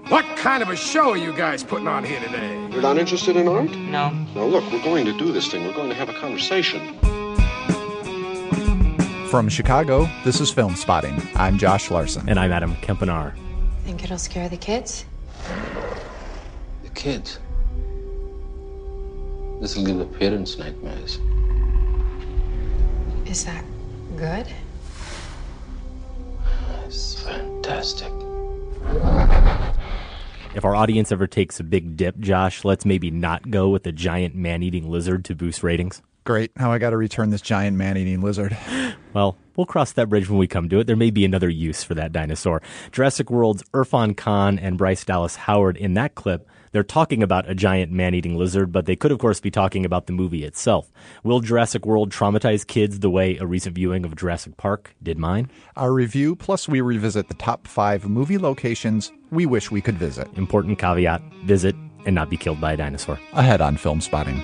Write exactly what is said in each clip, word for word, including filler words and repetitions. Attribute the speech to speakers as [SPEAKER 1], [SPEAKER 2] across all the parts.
[SPEAKER 1] What kind of a show are you guys putting on here today?
[SPEAKER 2] You're not interested in art?
[SPEAKER 3] No.
[SPEAKER 2] Now look, we're going to do this thing. We're going to have a conversation.
[SPEAKER 4] From Chicago, this is Film Spotting. I'm Josh Larson.
[SPEAKER 5] And I'm Adam Kempenaar.
[SPEAKER 6] Think it'll scare the kids?
[SPEAKER 7] The kids? This will give the parents nightmares.
[SPEAKER 6] Is that good?
[SPEAKER 7] It's fantastic.
[SPEAKER 5] If our audience ever takes a big dip, Josh, let's maybe not go with a giant man-eating lizard to boost ratings.
[SPEAKER 4] Great. Now I got to return this giant man-eating lizard.
[SPEAKER 5] Well, we'll cross that bridge when we come to it. There may be another use for that dinosaur. Jurassic World's Irfan Khan and Bryce Dallas Howard in that clip, they're talking about a giant man-eating lizard, but they could, of course, be talking about the movie itself. Will Jurassic World traumatize kids the way a recent viewing of Jurassic Park did mine?
[SPEAKER 4] Our review, plus we revisit the top five movie locations we wish we could visit.
[SPEAKER 5] Important caveat, visit and not be killed by a dinosaur.
[SPEAKER 4] Ahead on Film Spotting.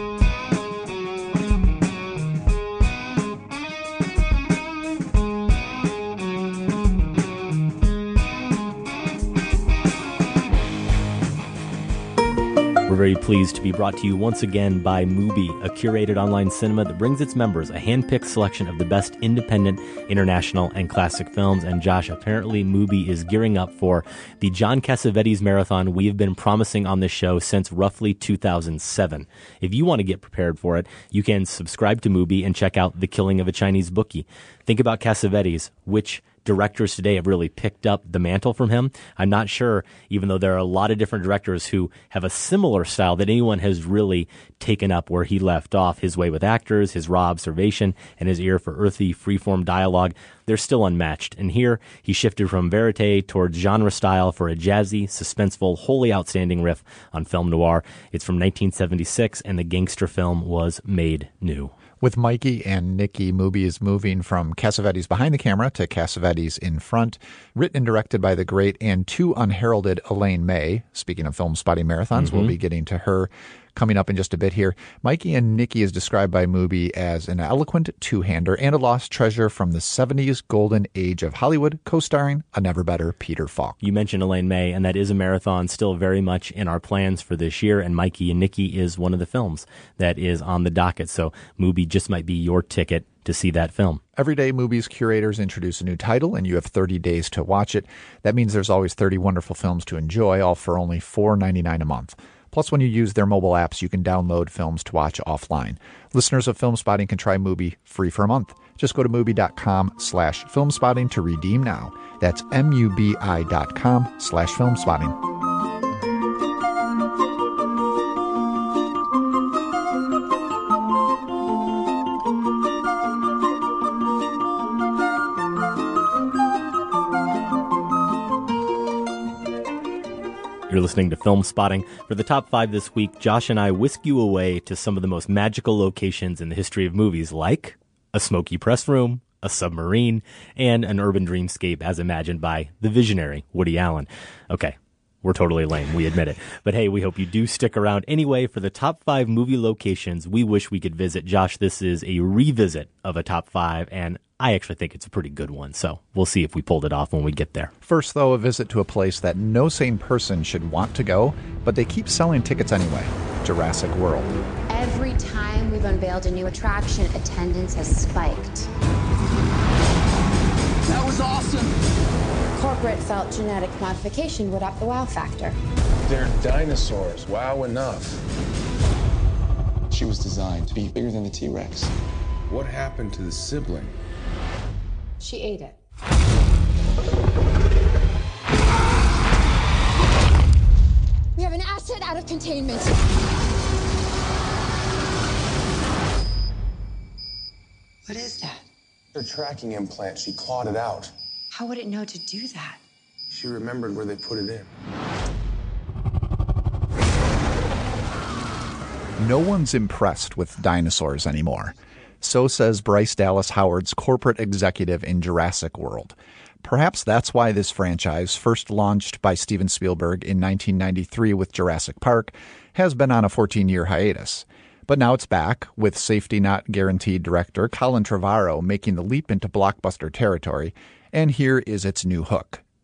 [SPEAKER 5] We're very pleased to be brought to you once again by Mubi, a curated online cinema that brings its members a hand-picked selection of the best independent, international, and classic films. And Josh, apparently Mubi is gearing up for the John Cassavetes marathon we have been promising on this show since roughly two thousand seven. If you want to get prepared for it, you can subscribe to Mubi and check out The Killing of a Chinese Bookie. Think about Cassavetes, which directors today have really picked up the mantle from him. I'm not sure, even though there are a lot of different directors who have a similar style, that anyone has really taken up where he left off. His way with actors, his raw observation, and his ear for earthy, freeform dialogue. They're still unmatched. And here, he shifted from verite towards genre style for a jazzy, suspenseful, wholly outstanding riff on film noir. It's from nineteen seventy-six, and the gangster film was made new.
[SPEAKER 4] With Mikey and Nikki, Mubi is moving from Cassavetes behind the camera to Cassavetes in front. Written and directed by the great and too unheralded Elaine May. Speaking of Film Spotting marathons, mm-hmm. We'll be getting to her coming up in just a bit here. Mikey and Nikki is described by Mubi as an eloquent two-hander and a lost treasure from the seventies golden age of Hollywood, co-starring a never-better Peter Falk.
[SPEAKER 5] You mentioned Elaine May, and that is a marathon still very much in our plans for this year, and Mikey and Nikki is one of the films that is on the docket, so Mubi just might be your ticket to see that film.
[SPEAKER 4] Every day, Mubi's curators introduce a new title, and you have thirty days to watch it. That means there's always thirty wonderful films to enjoy, all for only four dollars and ninety-nine cents a month. Plus, when you use their mobile apps, you can download films to watch offline. Listeners of Film Spotting can try Mubi free for a month. Just go to Mubi.com slash filmspotting to redeem now. That's M-U-B-I dot com slash filmspotting.
[SPEAKER 5] You're listening to Film Spotting. For the top five this week, Josh and I whisk you away to some of the most magical locations in the history of movies, like a smoky press room, a submarine, and an urban dreamscape as imagined by the visionary Woody Allen. Okay, we're totally lame, we admit it. But hey, we hope you do stick around anyway for the top five movie locations we wish we could visit. Josh, this is a revisit of a top five, and I actually think it's a pretty good one, so we'll see if we pulled it off when we get there.
[SPEAKER 4] First, though, a visit to a place that no sane person should want to go, but they keep selling tickets anyway. Jurassic World.
[SPEAKER 8] Every time we've unveiled a new attraction, attendance has spiked.
[SPEAKER 9] That was awesome!
[SPEAKER 8] Corporate felt genetic modification would up the wow factor.
[SPEAKER 2] They're dinosaurs. Wow enough.
[SPEAKER 10] She was designed to be bigger than the T-Rex.
[SPEAKER 2] What happened to the sibling?
[SPEAKER 6] She ate it.
[SPEAKER 8] We have an asset out of containment.
[SPEAKER 6] What is that?
[SPEAKER 2] Her tracking implant. She clawed it out.
[SPEAKER 6] How would it know to do that?
[SPEAKER 2] She remembered where they put it in.
[SPEAKER 4] No one's impressed with dinosaurs anymore. So says Bryce Dallas Howard's corporate executive in Jurassic World. Perhaps that's why this franchise, first launched by Steven Spielberg in nineteen ninety-three with Jurassic Park, has been on a fourteen-year hiatus. But now it's back, with safety not guaranteed director Colin Trevorrow making the leap into blockbuster territory, and here is its new hook.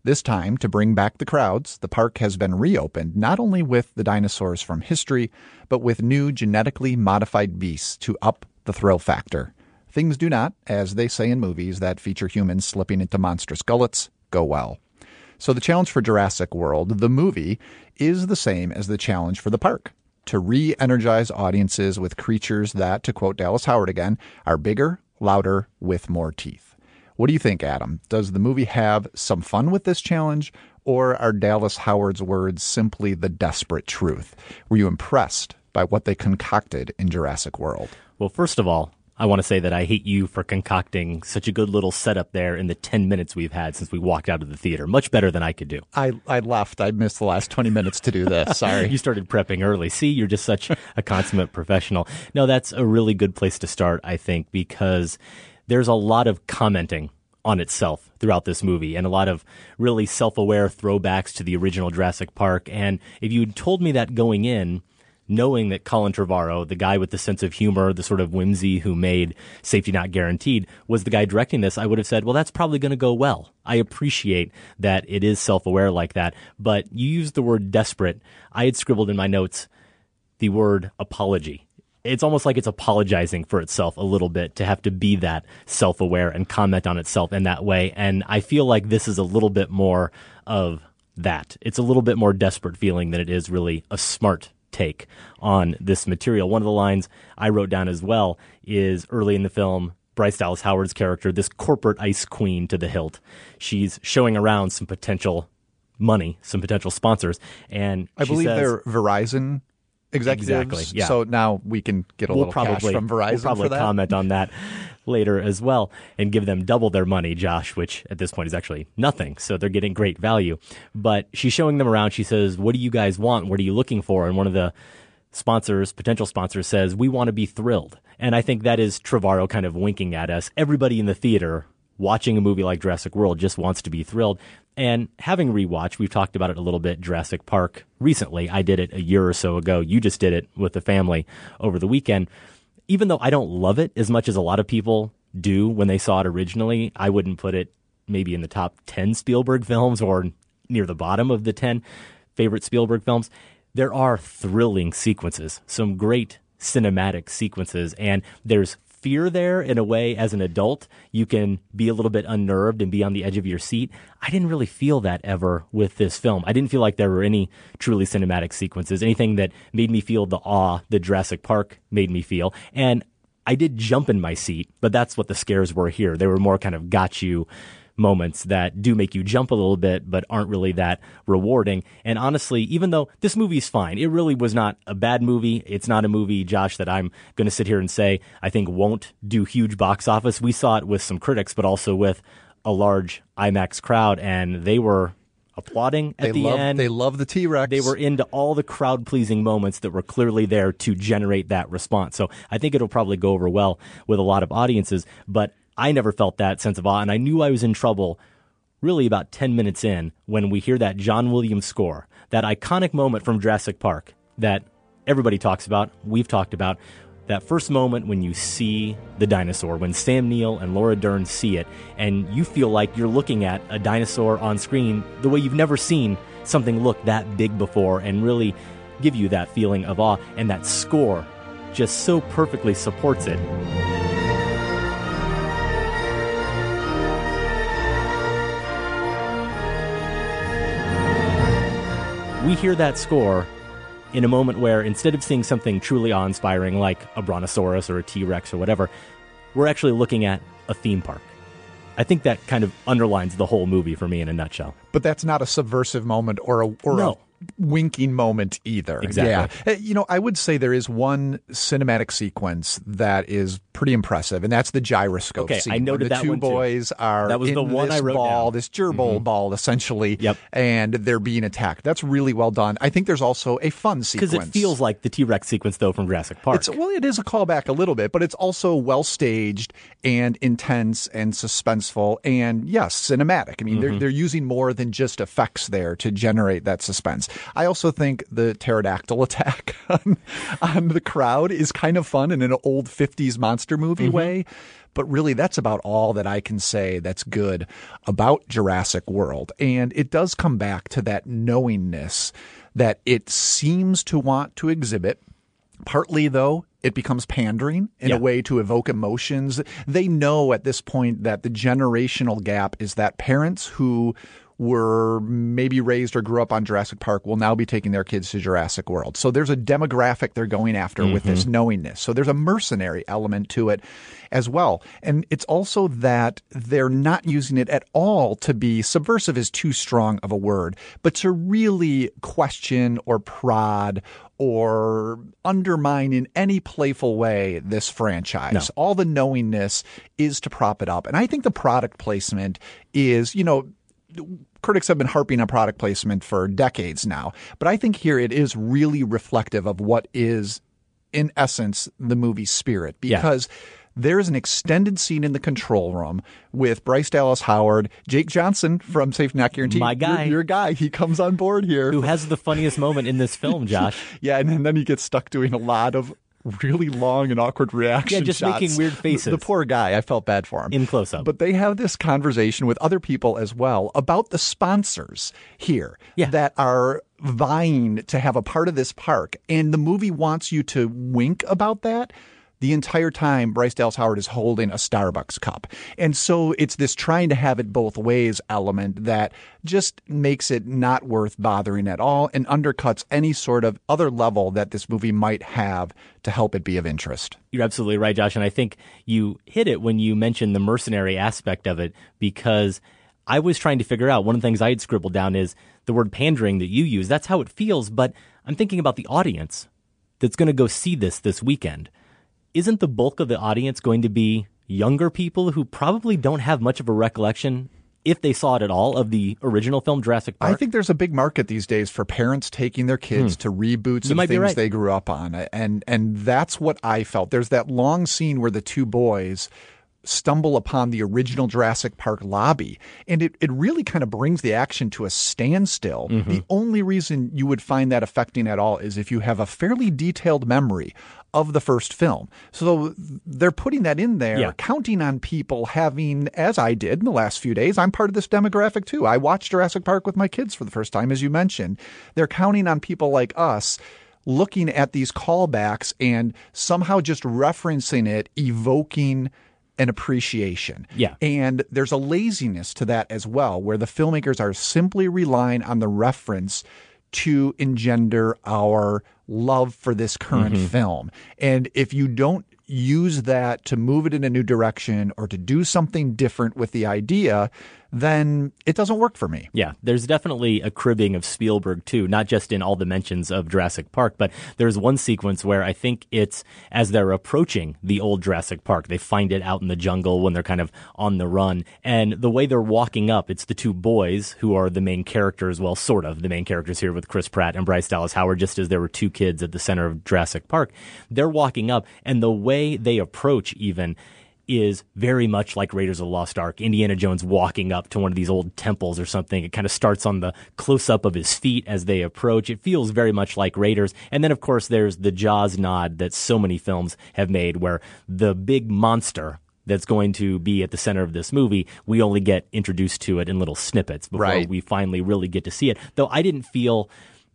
[SPEAKER 4] This time, to bring back the crowds, the park has been reopened not only with the dinosaurs from history, but with new genetically modified beasts to up the thrill factor. Things do not, as they say in movies that feature humans slipping into monstrous gullets, go well. So the challenge for Jurassic World, the movie, is the same as the challenge for the park: to re-energize audiences with creatures that, to quote Dallas Howard again, are bigger, louder, with more teeth. What do you think, Adam? Does the movie have some fun with this challenge, or are Dallas Howard's words simply the desperate truth? Were you impressed by what they concocted in Jurassic World?
[SPEAKER 5] Well, first of all, I want to say that I hate you for concocting such a good little setup there in the ten minutes we've had since we walked out of the theater. Much better than I could do.
[SPEAKER 4] I, I left. I missed the last twenty minutes to do this. Sorry.
[SPEAKER 5] You started prepping early. See, you're just such a consummate professional. No, that's a really good place to start, I think, because there's a lot of commenting on itself throughout this movie and a lot of really self-aware throwbacks to the original Jurassic Park. And if you'd told me that going in, knowing that Colin Trevorrow, the guy with the sense of humor, the sort of whimsy who made Safety Not Guaranteed, was the guy directing this, I would have said, well, that's probably going to go well. I appreciate that it is self-aware like that. But you used the word desperate. I had scribbled in my notes the word apology. It's almost like it's apologizing for itself a little bit to have to be that self-aware and comment on itself in that way. And I feel like this is a little bit more of that. It's a little bit more desperate feeling than it is really a smart take on this material. One of the lines I wrote down as well is early in the film, Bryce Dallas Howard's character, this corporate ice queen to the hilt. She's showing around some potential money, some potential sponsors. And
[SPEAKER 4] I
[SPEAKER 5] she
[SPEAKER 4] believe
[SPEAKER 5] says,
[SPEAKER 4] they're Verizon executives.
[SPEAKER 5] Exactly, yeah.
[SPEAKER 4] So now we can get a
[SPEAKER 5] we'll
[SPEAKER 4] little
[SPEAKER 5] probably,
[SPEAKER 4] cash from Verizon
[SPEAKER 5] we'll probably
[SPEAKER 4] for that.
[SPEAKER 5] comment on that later as well and give them double their money, Josh, which at this point is actually nothing. So they're getting great value. But she's showing them around. She says, what do you guys want? What are you looking for? And one of the sponsors, potential sponsors, says, we want to be thrilled. And I think that is Trevorrow kind of winking at us. Everybody in the theater watching a movie like Jurassic World just wants to be thrilled. And having rewatched, we've talked about it a little bit, Jurassic Park recently. I did it a year or so ago. You just did it with the family over the weekend. Even though I don't love it as much as a lot of people do when they saw it originally, I wouldn't put it maybe in the top ten Spielberg films or near the bottom of the ten favorite Spielberg films. There are thrilling sequences, some great cinematic sequences, and there's fear there in a way. As an adult, you can be a little bit unnerved and be on the edge of your seat. I didn't really feel that ever with this film. I didn't feel like there were any truly cinematic sequences, anything that made me feel the awe that Jurassic Park made me feel. And I did jump in my seat, but that's what the scares were here. They were more kind of got you moments that do make you jump a little bit, but aren't really that rewarding. And honestly, even though this movie's fine, it really was not a bad movie. It's not a movie, Josh, that I'm going to sit here and say I think won't do huge box office. We saw it with some critics, but also with a large IMAX crowd, and they were applauding at
[SPEAKER 4] they
[SPEAKER 5] the
[SPEAKER 4] love,
[SPEAKER 5] end.
[SPEAKER 4] They love the T-Rex.
[SPEAKER 5] They were into all the crowd-pleasing moments that were clearly there to generate that response. So I think it'll probably go over well with a lot of audiences, but I never felt that sense of awe, and I knew I was in trouble really about ten minutes in when we hear that John Williams score, that iconic moment from Jurassic Park that everybody talks about, we've talked about, that first moment when you see the dinosaur, when Sam Neill and Laura Dern see it, and you feel like you're looking at a dinosaur on screen the way you've never seen something look that big before and really give you that feeling of awe, and that score just so perfectly supports it. We hear that score in a moment where instead of seeing something truly awe-inspiring like a brontosaurus or a T-Rex or whatever, we're actually looking at a theme park. I think that kind of underlines the whole movie for me in a nutshell.
[SPEAKER 4] But that's not a subversive moment or a, or
[SPEAKER 5] no.
[SPEAKER 4] a winking moment either.
[SPEAKER 5] Exactly.
[SPEAKER 4] Yeah. You know, I would say there is one cinematic sequence that is pretty impressive, and that's the gyroscope
[SPEAKER 5] okay,
[SPEAKER 4] scene.
[SPEAKER 5] I noted
[SPEAKER 4] the
[SPEAKER 5] that
[SPEAKER 4] two
[SPEAKER 5] one
[SPEAKER 4] boys
[SPEAKER 5] too.
[SPEAKER 4] are
[SPEAKER 5] that was
[SPEAKER 4] in
[SPEAKER 5] the one
[SPEAKER 4] this
[SPEAKER 5] I wrote
[SPEAKER 4] ball,
[SPEAKER 5] down.
[SPEAKER 4] this gerbil
[SPEAKER 5] mm-hmm.
[SPEAKER 4] ball, essentially,
[SPEAKER 5] yep.
[SPEAKER 4] and they're being attacked. That's really well done. I think there's also a fun sequence.
[SPEAKER 5] Because it feels like the T-Rex sequence, though, from Jurassic Park.
[SPEAKER 4] It's, well, it is a callback a little bit, but it's also well-staged and intense and suspenseful and, yes, cinematic. I mean, mm-hmm. they're, they're using more than just effects there to generate that suspense. I also think the pterodactyl attack on, on the crowd is kind of fun in an old fifties monster monster movie
[SPEAKER 5] Mm-hmm.
[SPEAKER 4] way. But really, that's about all that I can say that's good about Jurassic World. And it does come back to that knowingness that it seems to want to exhibit. Partly, though, it becomes pandering in
[SPEAKER 5] Yeah.
[SPEAKER 4] a way to evoke emotions. They know at this point that the generational gap is that parents who were maybe raised or grew up on Jurassic Park will now be taking their kids to Jurassic World. So there's a demographic they're going after
[SPEAKER 5] Mm-hmm.
[SPEAKER 4] with this knowingness. So there's a mercenary element to it as well. And it's also that they're not using it at all to be subversive is too strong of a word, but to really question or prod or undermine in any playful way this franchise.
[SPEAKER 5] No.
[SPEAKER 4] All the knowingness is to prop it up. And I think the product placement is, you know, critics have been harping on product placement for decades now, but I think here it is really reflective of what is, in essence, the movie's spirit, because yeah. there's an extended scene in the control room with Bryce Dallas Howard, Jake Johnson from Safe Not Guaranteed.
[SPEAKER 5] My guy.
[SPEAKER 4] Your, your guy. He comes on board here.
[SPEAKER 5] Who has the funniest moment in this film, Josh.
[SPEAKER 4] Yeah, and, and then he gets stuck doing a lot of really long and awkward reaction
[SPEAKER 5] Yeah, just
[SPEAKER 4] shots.
[SPEAKER 5] making weird faces.
[SPEAKER 4] The, the poor guy. I felt bad for him.
[SPEAKER 5] In close-up.
[SPEAKER 4] But they have this conversation with other people as well about the sponsors here
[SPEAKER 5] yeah.
[SPEAKER 4] that are vying to have a part of this park. And the movie wants you to wink about that. The entire time, Bryce Dallas Howard is holding a Starbucks cup. And so it's this trying to have it both ways element that just makes it not worth bothering at all and undercuts any sort of other level that this movie might have to help it be of interest.
[SPEAKER 5] You're absolutely right, Josh. And I think you hit it when you mentioned the mercenary aspect of it, because I was trying to figure out, one of the things I had scribbled down is the word pandering that you use. That's how it feels. But I'm thinking about the audience that's going to go see this this weekend. Isn't the bulk of the audience going to be younger people who probably don't have much of a recollection, if they saw it at all, of the original film Jurassic Park?
[SPEAKER 4] I think there's a big market these days for parents taking their kids hmm. to reboots
[SPEAKER 5] you
[SPEAKER 4] of things
[SPEAKER 5] right.
[SPEAKER 4] they grew up on. And, and that's what I felt. There's that long scene where the two boys stumble upon the original Jurassic Park lobby. And it, it really kind of brings the action to a standstill. Mm-hmm. The only reason you would find that affecting at all is if you have a fairly detailed memory of the first film. So they're putting that in there,
[SPEAKER 5] yeah.
[SPEAKER 4] counting on people having, as I did in the last few days, I'm part of this demographic too. I watched Jurassic Park with my kids for the first time, as you mentioned. They're counting on people like us looking at these callbacks and somehow just referencing it, evoking an appreciation.
[SPEAKER 5] Yeah.
[SPEAKER 4] And there's a laziness to that as well, where the filmmakers are simply relying on the reference to engender our love for this current
[SPEAKER 5] mm-hmm.
[SPEAKER 4] film. And if you don't use that to move it in a new direction or to do something different with the idea, then it doesn't work for me.
[SPEAKER 5] Yeah, there's definitely a cribbing of Spielberg, too, not just in all dimensions of Jurassic Park, but there's one sequence where I think it's as they're approaching the old Jurassic Park. They find it out in the jungle when they're kind of on the run. And the way they're walking up, it's the two boys who are the main characters, well, sort of the main characters here with Chris Pratt and Bryce Dallas Howard, just as there were two kids at the center of Jurassic Park. They're walking up, and the way they approach even is very much like Raiders of the Lost Ark. Indiana Jones walking up to one of these old temples or something. It kind of starts on the close-up of his feet as they approach. It feels very much like Raiders. And then, of course, there's the Jaws nod that so many films have made, where the big monster that's going to be at the center of this movie, we only get introduced to it in little snippets before
[SPEAKER 4] right.
[SPEAKER 5] we finally really get to see it. Though I didn't feel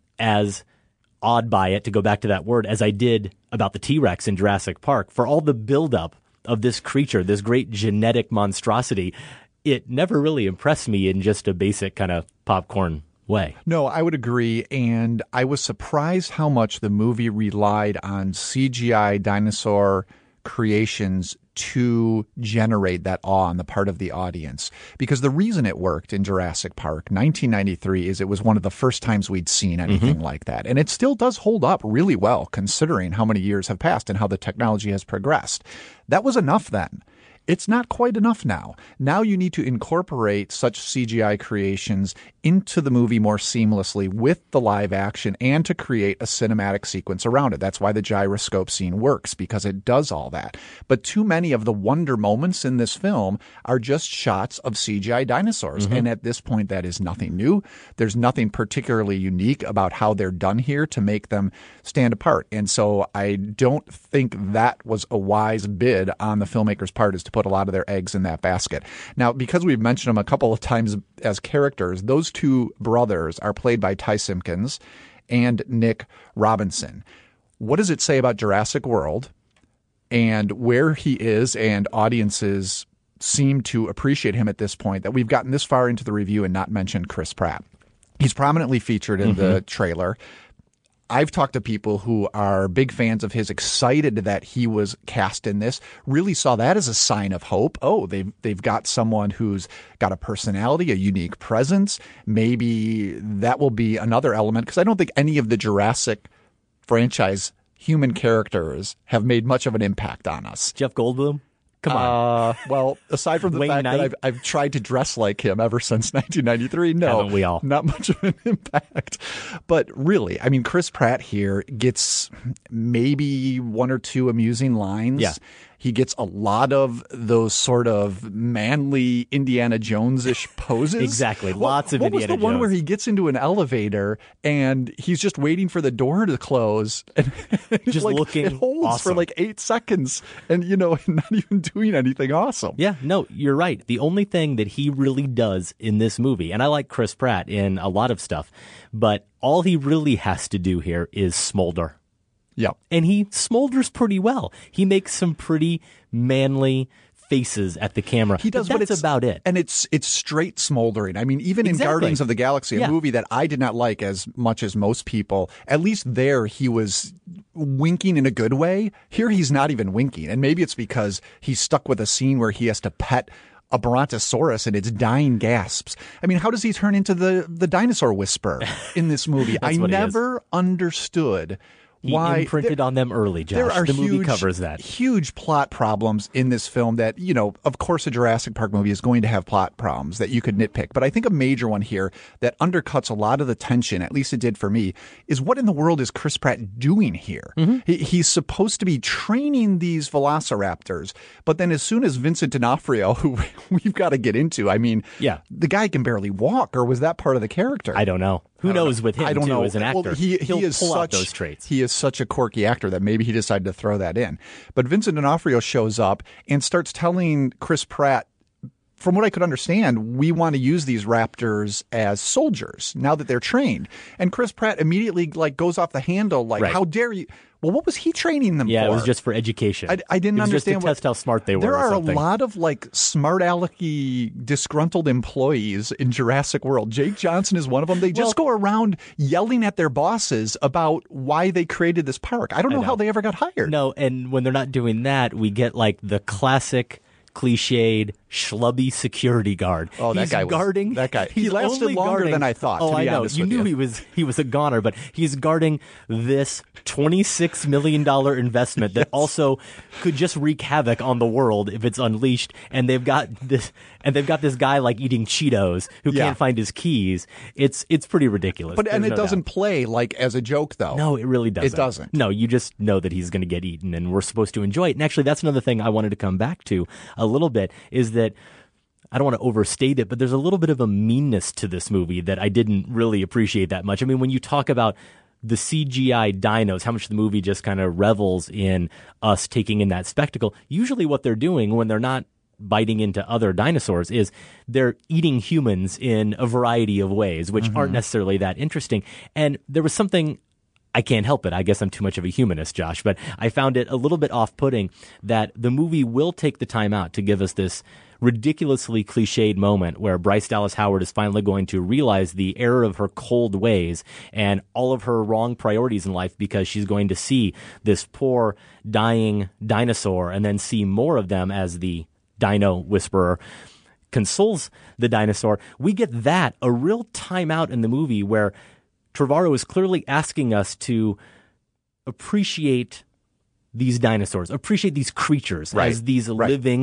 [SPEAKER 5] as awed by it, to go back to that word, as I did about the T-Rex in Jurassic Park. For all the buildup of this creature, this great genetic monstrosity, it never really impressed me in just a basic kind of popcorn way.
[SPEAKER 4] No, I would agree. And I was surprised how much the movie relied on C G I dinosaur creations to generate that awe on the part of the audience. Because the reason it worked in Jurassic Park nineteen ninety-three is it was one of the first times we'd seen anything mm-hmm. like that. And it still does hold up really well, considering how many years have passed and how the technology has progressed. That was enough then. it's not quite enough now. Now you need to incorporate such C G I creations into the movie more seamlessly with the live action and to create a cinematic sequence around it. That's why the gyroscope scene works, because it does all that. But too many of the wonder moments in this film are just shots of C G I dinosaurs. Mm-hmm. And at this point, that is nothing new. There's nothing particularly unique about how they're done here to make them stand apart. And so I don't think that was a wise bid on the filmmaker's part, is to put a lot of their eggs in that basket. Now, because we've mentioned them a couple of times as characters, those two brothers are played by Ty Simpkins and Nick Robinson. What does it say about Jurassic World and where he is, and audiences seem to appreciate him at this point, that we've gotten this far into the review and not mentioned Chris Pratt? He's prominently featured in mm-hmm. the trailer. I've talked to people who are big fans of his, excited that he was cast in this, really saw that as a sign of hope. Oh, they've, they've got someone who's got a personality, a unique presence. Maybe that will be another element, because I don't think any of the Jurassic franchise human characters have made much of an impact on us.
[SPEAKER 5] Jeff Goldblum? Come on.
[SPEAKER 4] Uh, well, aside from the
[SPEAKER 5] Wayne
[SPEAKER 4] fact
[SPEAKER 5] Knight?
[SPEAKER 4] that I've, I've tried to dress like him ever since nineteen ninety-three, no,
[SPEAKER 5] Haven't we all?
[SPEAKER 4] Not much of an impact. But really, I mean, Chris Pratt here gets maybe one or two amusing lines.
[SPEAKER 5] Yeah.
[SPEAKER 4] He gets a lot of those sort of manly Indiana Jones-ish poses.
[SPEAKER 5] Exactly.
[SPEAKER 4] What,
[SPEAKER 5] Lots of
[SPEAKER 4] what
[SPEAKER 5] Indiana Jones.
[SPEAKER 4] What was the one where he gets into an elevator and he's just waiting for the door to close? And
[SPEAKER 5] just
[SPEAKER 4] like,
[SPEAKER 5] looking
[SPEAKER 4] It holds
[SPEAKER 5] awesome.
[SPEAKER 4] for like eight seconds and, you know, not even doing anything awesome.
[SPEAKER 5] Yeah, no, you're right. The only thing that he really does in this movie, and I like Chris Pratt in a lot of stuff, but all he really has to do here is smolder.
[SPEAKER 4] Yeah.
[SPEAKER 5] And he smolders pretty well. He makes some pretty manly faces at the camera.
[SPEAKER 4] He does,
[SPEAKER 5] but
[SPEAKER 4] but
[SPEAKER 5] that's
[SPEAKER 4] it's
[SPEAKER 5] about it.
[SPEAKER 4] And it's it's straight smoldering. I mean, even
[SPEAKER 5] Exactly.
[SPEAKER 4] in Guardians of the Galaxy, a
[SPEAKER 5] Yeah.
[SPEAKER 4] movie that I did not like as much as most people, at least there he was winking in a good way. Here he's not even winking. And maybe it's because he's stuck with a scene where he has to pet a Brontosaurus and its dying gasps. I mean, how does he turn into the, the dinosaur whisperer in this movie? I never understood
[SPEAKER 5] He
[SPEAKER 4] why
[SPEAKER 5] imprinted
[SPEAKER 4] there,
[SPEAKER 5] on them early, Josh.
[SPEAKER 4] There are
[SPEAKER 5] the
[SPEAKER 4] huge,
[SPEAKER 5] movie covers that.
[SPEAKER 4] Huge plot problems in this film that, you know, of course a Jurassic Park movie is going to have plot problems that you could nitpick. But I think a major one here that undercuts a lot of the tension, at least it did for me, is what in the world is Chris Pratt doing here? Mm-hmm. He, he's supposed to be training these velociraptors, but then as soon as Vincent D'Onofrio, who we've got to get into, I mean,
[SPEAKER 5] yeah.
[SPEAKER 4] the guy can barely walk, or was that part of the character?
[SPEAKER 5] I don't know. Who knows
[SPEAKER 4] know.
[SPEAKER 5] with him,
[SPEAKER 4] I don't
[SPEAKER 5] too,
[SPEAKER 4] know.
[SPEAKER 5] as an actor.
[SPEAKER 4] Well, he,
[SPEAKER 5] He'll
[SPEAKER 4] he is
[SPEAKER 5] pull
[SPEAKER 4] such,
[SPEAKER 5] out those traits.
[SPEAKER 4] He is such a quirky actor that maybe he decided to throw that in. But Vincent D'Onofrio shows up and starts telling Chris Pratt, from what I could understand, we want to use these raptors as soldiers now that they're trained. And Chris Pratt immediately like goes off the handle like,
[SPEAKER 5] right.
[SPEAKER 4] how dare you? Well, what was he training them
[SPEAKER 5] yeah,
[SPEAKER 4] for?
[SPEAKER 5] Yeah, it was just for education.
[SPEAKER 4] I, I didn't
[SPEAKER 5] it was
[SPEAKER 4] understand.
[SPEAKER 5] Just to
[SPEAKER 4] what,
[SPEAKER 5] test how smart they were.
[SPEAKER 4] There
[SPEAKER 5] or
[SPEAKER 4] are
[SPEAKER 5] something.
[SPEAKER 4] a lot of like smart alecky, disgruntled employees in Jurassic World. Jake Johnson is one of them. They just well, go around yelling at their bosses about why they created this park. I don't know, I know how they ever got hired.
[SPEAKER 5] No, and when they're not doing that, we get like the classic cliched schlubby security guard.
[SPEAKER 4] Oh, that
[SPEAKER 5] he's
[SPEAKER 4] guy was,
[SPEAKER 5] guarding.
[SPEAKER 4] That guy.
[SPEAKER 5] He's
[SPEAKER 4] he lasted
[SPEAKER 5] only
[SPEAKER 4] longer
[SPEAKER 5] guarding,
[SPEAKER 4] than I thought.
[SPEAKER 5] Oh,
[SPEAKER 4] to be
[SPEAKER 5] I know.
[SPEAKER 4] honest
[SPEAKER 5] You
[SPEAKER 4] with
[SPEAKER 5] knew
[SPEAKER 4] you.
[SPEAKER 5] he was he was a goner, but he's guarding this twenty-six million dollars investment that yes. also could just wreak havoc on the world if it's unleashed. And they've got this, and they've got this guy like eating Cheetos who
[SPEAKER 4] yeah.
[SPEAKER 5] can't find his keys. It's it's pretty ridiculous.
[SPEAKER 4] But
[SPEAKER 5] There's
[SPEAKER 4] and it
[SPEAKER 5] no
[SPEAKER 4] doesn't
[SPEAKER 5] doubt.
[SPEAKER 4] play like as a joke though.
[SPEAKER 5] No, it really doesn't.
[SPEAKER 4] It doesn't.
[SPEAKER 5] No, you just know that he's going to get eaten, and we're supposed to enjoy it. And actually, that's another thing I wanted to come back to a little bit is that. I don't want to overstate it, but there's a little bit of a meanness to this movie that I didn't really appreciate that much. I mean, when you talk about the C G I dinos, how much the movie just kind of revels in us taking in that spectacle, usually what they're doing when they're not biting into other dinosaurs is they're eating humans in a variety of ways, which mm-hmm. aren't necessarily that interesting. And there was something... I can't help it. I guess I'm too much of a humanist, Josh, but I found it a little bit off-putting that the movie will take the time out to give us this ridiculously cliched moment where Bryce Dallas Howard is finally going to realize the error of her cold ways and all of her wrong priorities in life because she's going to see this poor dying dinosaur and then see more of them as the Dino Whisperer consoles the dinosaur. We get that, a real time out in the movie where Trevorrow is clearly asking us to appreciate these dinosaurs, appreciate these creatures
[SPEAKER 4] right.
[SPEAKER 5] as these
[SPEAKER 4] right.
[SPEAKER 5] living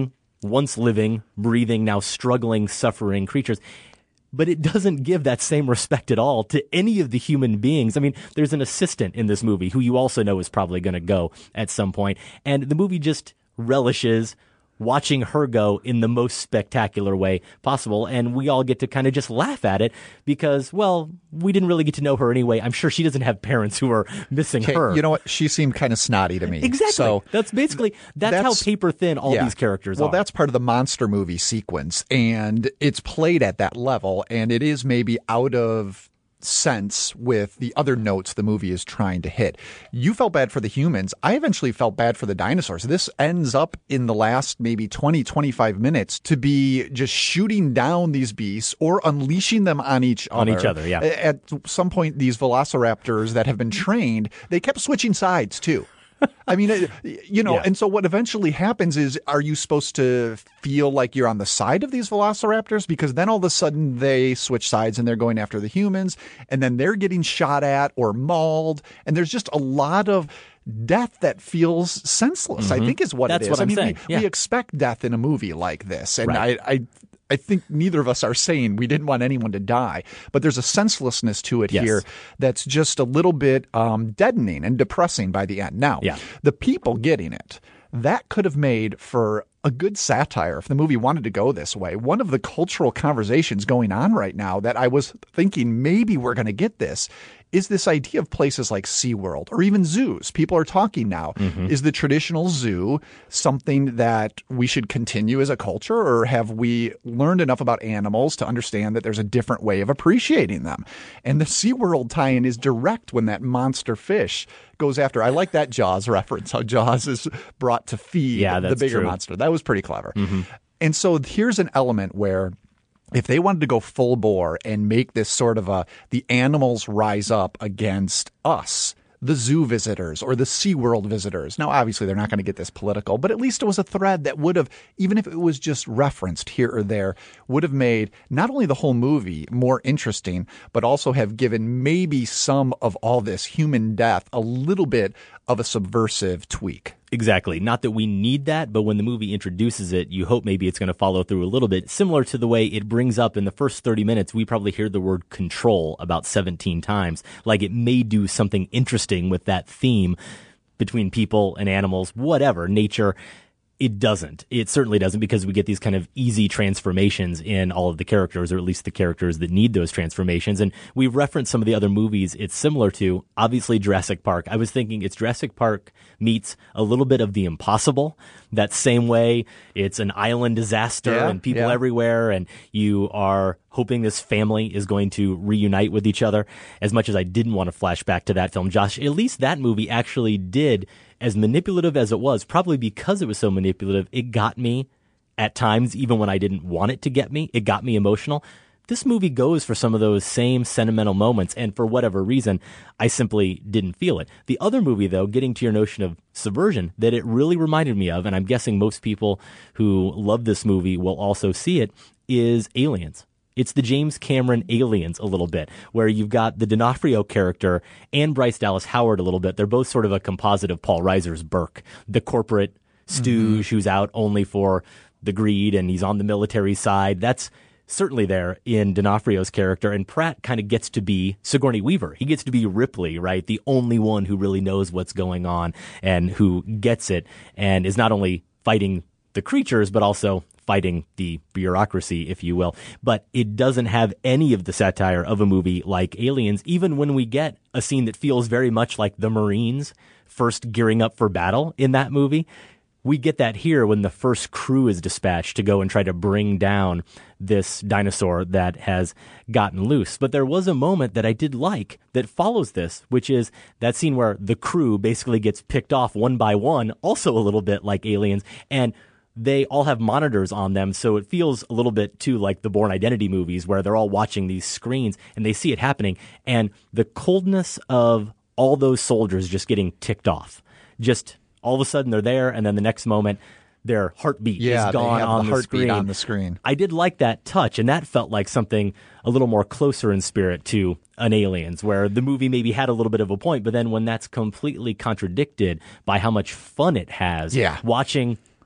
[SPEAKER 5] once living, breathing, now struggling, suffering creatures. But it doesn't give that same respect at all to any of the human beings. I mean, there's an assistant in this movie who you also know is probably going to go at some point, and the movie just relishes watching her go in the most spectacular way possible, and we all get to kind of just laugh at it because, well, we didn't really get to know her anyway. I'm sure she doesn't have parents who are missing
[SPEAKER 4] Okay,
[SPEAKER 5] her.
[SPEAKER 4] you know what? She seemed kind of snotty to me.
[SPEAKER 5] Exactly.
[SPEAKER 4] So
[SPEAKER 5] that's basically, that's,
[SPEAKER 4] that's
[SPEAKER 5] how paper thin all
[SPEAKER 4] yeah.
[SPEAKER 5] these characters
[SPEAKER 4] well,
[SPEAKER 5] are.
[SPEAKER 4] Well, that's part of the monster movie sequence, and it's played at that level, and it is maybe out of sense with the other notes the movie is trying to hit. You felt bad for the humans. I eventually felt bad for the dinosaurs. This ends up in the last maybe twenty, twenty-five minutes to be just shooting down these beasts or unleashing them on each other.
[SPEAKER 5] On each other, yeah.
[SPEAKER 4] At some point, these velociraptors that have been trained, they kept switching sides too. I mean, you know,
[SPEAKER 5] yeah.
[SPEAKER 4] and so what eventually happens is, are you supposed to feel like you're on the side of these velociraptors? Because then all of a sudden they switch sides and they're going after the humans, and then they're getting shot at or mauled. And there's just a lot of death that feels senseless,
[SPEAKER 5] Mm-hmm.
[SPEAKER 4] I think is what
[SPEAKER 5] That's
[SPEAKER 4] it is.
[SPEAKER 5] what I'm
[SPEAKER 4] I mean,
[SPEAKER 5] saying.
[SPEAKER 4] we,
[SPEAKER 5] Yeah.
[SPEAKER 4] we expect death in a movie like this. And
[SPEAKER 5] Right.
[SPEAKER 4] I, I I think neither of us are saying we didn't want anyone to die, but there's a senselessness to it
[SPEAKER 5] Yes.
[SPEAKER 4] here that's just a little bit um, deadening and depressing by the end. Now,
[SPEAKER 5] Yeah.
[SPEAKER 4] the people getting it, that could have made for a good satire if the movie wanted to go this way. One of the cultural conversations going on right now that I was thinking maybe we're going to get this is this idea of places like SeaWorld or even zoos. People are talking now.
[SPEAKER 5] Mm-hmm.
[SPEAKER 4] Is the traditional zoo something that we should continue as a culture, or have we learned enough about animals to understand that there's a different way of appreciating them? And the SeaWorld tie-in is direct when that monster fish goes after. I like that Jaws reference, how Jaws is brought to feed
[SPEAKER 5] Yeah,
[SPEAKER 4] the
[SPEAKER 5] that's
[SPEAKER 4] bigger
[SPEAKER 5] true.
[SPEAKER 4] monster. That was pretty clever.
[SPEAKER 5] Mm-hmm.
[SPEAKER 4] And so here's an element where if they wanted to go full bore and make this sort of a the animals rise up against us, the zoo visitors or the SeaWorld visitors. Now, obviously, they're not going to get this political, but at least it was a thread that would have, even if it was just referenced here or there, would have made not only the whole movie more interesting, but also have given maybe some of all this human death a little bit of a subversive tweak.
[SPEAKER 5] Exactly. Not that we need that, but when the movie introduces it, you hope maybe it's going to follow through a little bit. Similar to the way it brings up in the first thirty minutes, we probably hear the word control about seventeen times. Like it may do something interesting with that theme between people and animals, whatever, nature. It doesn't. It certainly doesn't, because we get these kind of easy transformations in all of the characters, or at least the characters that need those transformations. And we've referenced some of the other movies it's similar to. Obviously, Jurassic Park. I was thinking it's Jurassic Park meets a little bit of The Impossible. That same way, it's an island disaster
[SPEAKER 4] Yeah,
[SPEAKER 5] and people
[SPEAKER 4] yeah.
[SPEAKER 5] everywhere, and you are hoping this family is going to reunite with each other. As much as I didn't want to flash back to that film, Josh, at least that movie actually did, as manipulative as it was, probably because it was so manipulative, it got me at times, even when I didn't want it to get me. It got me emotional. This movie goes for some of those same sentimental moments, and for whatever reason, I simply didn't feel it. The other movie, though, getting to your notion of subversion, that it really reminded me of, and I'm guessing most people who love this movie will also see it, is Aliens. It's the James Cameron Aliens a little bit, where you've got the D'Onofrio character and Bryce Dallas Howard a little bit. They're both sort of a composite of Paul Reiser's Burke, the corporate stooge who's out only for the greed, and he's on the military side. That's certainly there in D'Onofrio's character, and Pratt kind of gets to be Sigourney Weaver. He gets to be Ripley, right? The only one who really knows what's going on and who gets it, and is not only fighting the creatures, but also fighting the bureaucracy, if you will. But it doesn't have any of the satire of a movie like Aliens, even when we get a scene that feels very much like the Marines first gearing up for battle in that movie. We get that here when the first crew is dispatched to go and try to bring down this dinosaur that has gotten loose. But there was a moment that I did like that follows this, which is that scene where the crew basically gets picked off one by one, also a little bit like Aliens, and they all have monitors on them, so it feels a little bit too like the Bourne Identity movies, where they're all watching these screens and they see it happening, and the coldness of all those soldiers just getting ticked off. Just all of a sudden they're there, and then the next moment their heartbeat
[SPEAKER 4] Yeah,
[SPEAKER 5] is gone
[SPEAKER 4] they have
[SPEAKER 5] on
[SPEAKER 4] the
[SPEAKER 5] the
[SPEAKER 4] heartbeat
[SPEAKER 5] screen.
[SPEAKER 4] on the screen.
[SPEAKER 5] I did like that touch, and that felt like something a little more closer in spirit to an Aliens, where the movie maybe had a little bit of a point, but then when that's completely contradicted by how much fun it has,
[SPEAKER 4] Yeah.
[SPEAKER 5] watching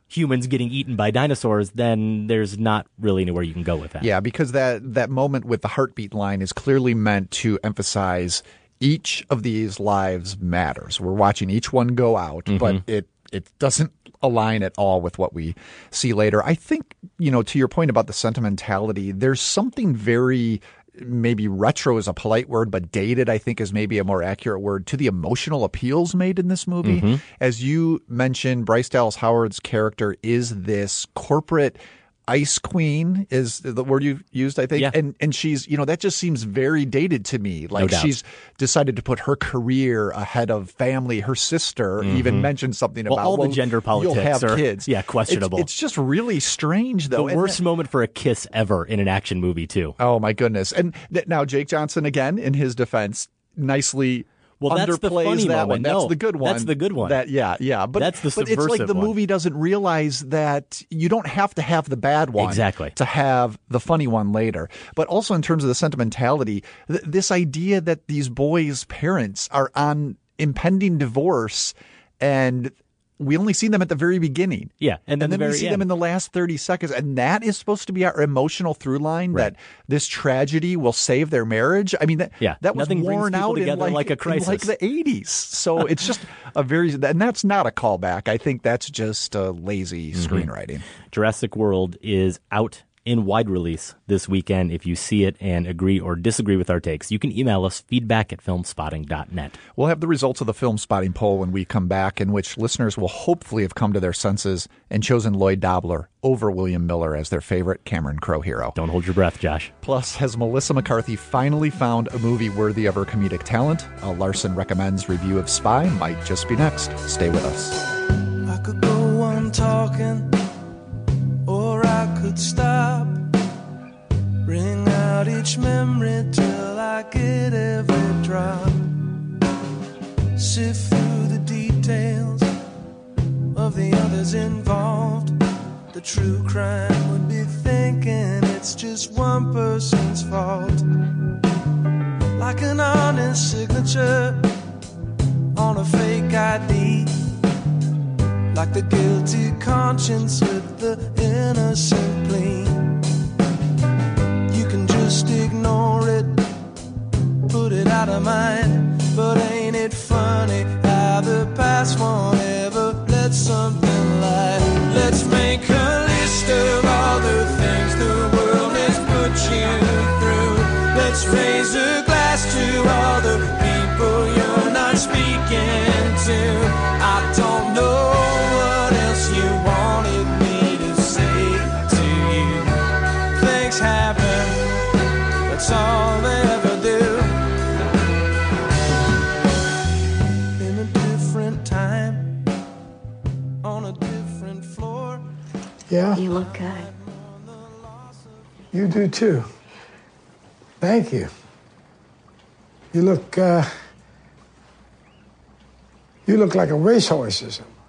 [SPEAKER 5] humans getting eaten by dinosaurs, then there's not really anywhere you can go with that.
[SPEAKER 4] Yeah, because that, that moment with the heartbeat line is clearly meant to emphasize each of these lives matters. We're watching each one go out, mm-hmm. but it it doesn't align at all with what we see later. I think, you know, to your point about the sentimentality, there's something very maybe retro is a polite word, but dated, I think, is maybe a more accurate word, to the emotional appeals made in this movie. Mm-hmm. As you mentioned, Bryce Dallas Howard's character is this corporate ice queen, is the word you used, I think.
[SPEAKER 5] Yeah.
[SPEAKER 4] And and she's, you know, that just seems very dated to me. Like,
[SPEAKER 5] no
[SPEAKER 4] she's decided to put her career ahead of family. Her sister mm-hmm. even mentioned something
[SPEAKER 5] well,
[SPEAKER 4] about
[SPEAKER 5] all
[SPEAKER 4] well,
[SPEAKER 5] the gender politics
[SPEAKER 4] you'll have
[SPEAKER 5] are,
[SPEAKER 4] kids.
[SPEAKER 5] Yeah, questionable.
[SPEAKER 4] It's, it's just really strange, though.
[SPEAKER 5] The
[SPEAKER 4] And
[SPEAKER 5] worst
[SPEAKER 4] that,
[SPEAKER 5] moment for a kiss ever in an action movie, too.
[SPEAKER 4] Oh, my goodness. And th- now Jake Johnson, again, in his defense, nicely
[SPEAKER 5] Well, that's the funny
[SPEAKER 4] that
[SPEAKER 5] moment.
[SPEAKER 4] one. That's
[SPEAKER 5] no,
[SPEAKER 4] the good one.
[SPEAKER 5] That's the good one.
[SPEAKER 4] That yeah, yeah. But
[SPEAKER 5] that's the
[SPEAKER 4] but
[SPEAKER 5] subversive
[SPEAKER 4] it's like the
[SPEAKER 5] one.
[SPEAKER 4] movie doesn't realize that you don't have to have the bad one
[SPEAKER 5] exactly
[SPEAKER 4] to have the funny one later. But also in terms of the sentimentality, th- this idea that these boys' parents are on impending divorce, and we only see them at the very beginning.
[SPEAKER 5] Yeah, and then,
[SPEAKER 4] and then
[SPEAKER 5] the
[SPEAKER 4] we
[SPEAKER 5] very
[SPEAKER 4] see
[SPEAKER 5] end.
[SPEAKER 4] them in the last thirty seconds. And that is supposed to be our emotional through line,
[SPEAKER 5] right.
[SPEAKER 4] that this tragedy will save their marriage. I mean, that,
[SPEAKER 5] yeah.
[SPEAKER 4] that was
[SPEAKER 5] Nothing
[SPEAKER 4] worn
[SPEAKER 5] brings people
[SPEAKER 4] out in
[SPEAKER 5] together
[SPEAKER 4] like,
[SPEAKER 5] like a crisis.
[SPEAKER 4] in like the eighties. So it's just a very, and that's not a callback. I think that's just a lazy mm-hmm. screenwriting.
[SPEAKER 5] Jurassic World is out in wide release this weekend. If you see it and agree or disagree with our takes, you can email us feedback at filmspotting dot net.
[SPEAKER 4] We'll have the results of the Film Spotting poll when we come back, in which listeners will hopefully have come to their senses and chosen Lloyd Dobler over William Miller as their favorite Cameron Crowe hero.
[SPEAKER 5] Don't hold your breath, Josh.
[SPEAKER 4] Plus, has Melissa McCarthy finally found a movie worthy of her comedic talent? A Larson Recommends review of Spy might just be next. Stay with us.
[SPEAKER 3] I could go on talking, or I could stop. Bring out each memory till I get every drop. Sift through the details of the others involved. The true crime would be thinking it's just one person's fault. Like an honest signature on a fake I D. Like the guilty conscience with the innocent plea. You can just ignore it, put it out of mind. But ain't it funny how the past won't ever let something lie? Let's make a list of all the things the world has put you through. Let's raise a glass to all the people you're not speaking to. I don't know what else you wanted me to say to you. Things happen, that's all they ever do. In a different time, on a different floor.
[SPEAKER 11] Yeah?
[SPEAKER 6] You look good.
[SPEAKER 11] You do too. Thank you. You look, uh... You look like a racehorse or something.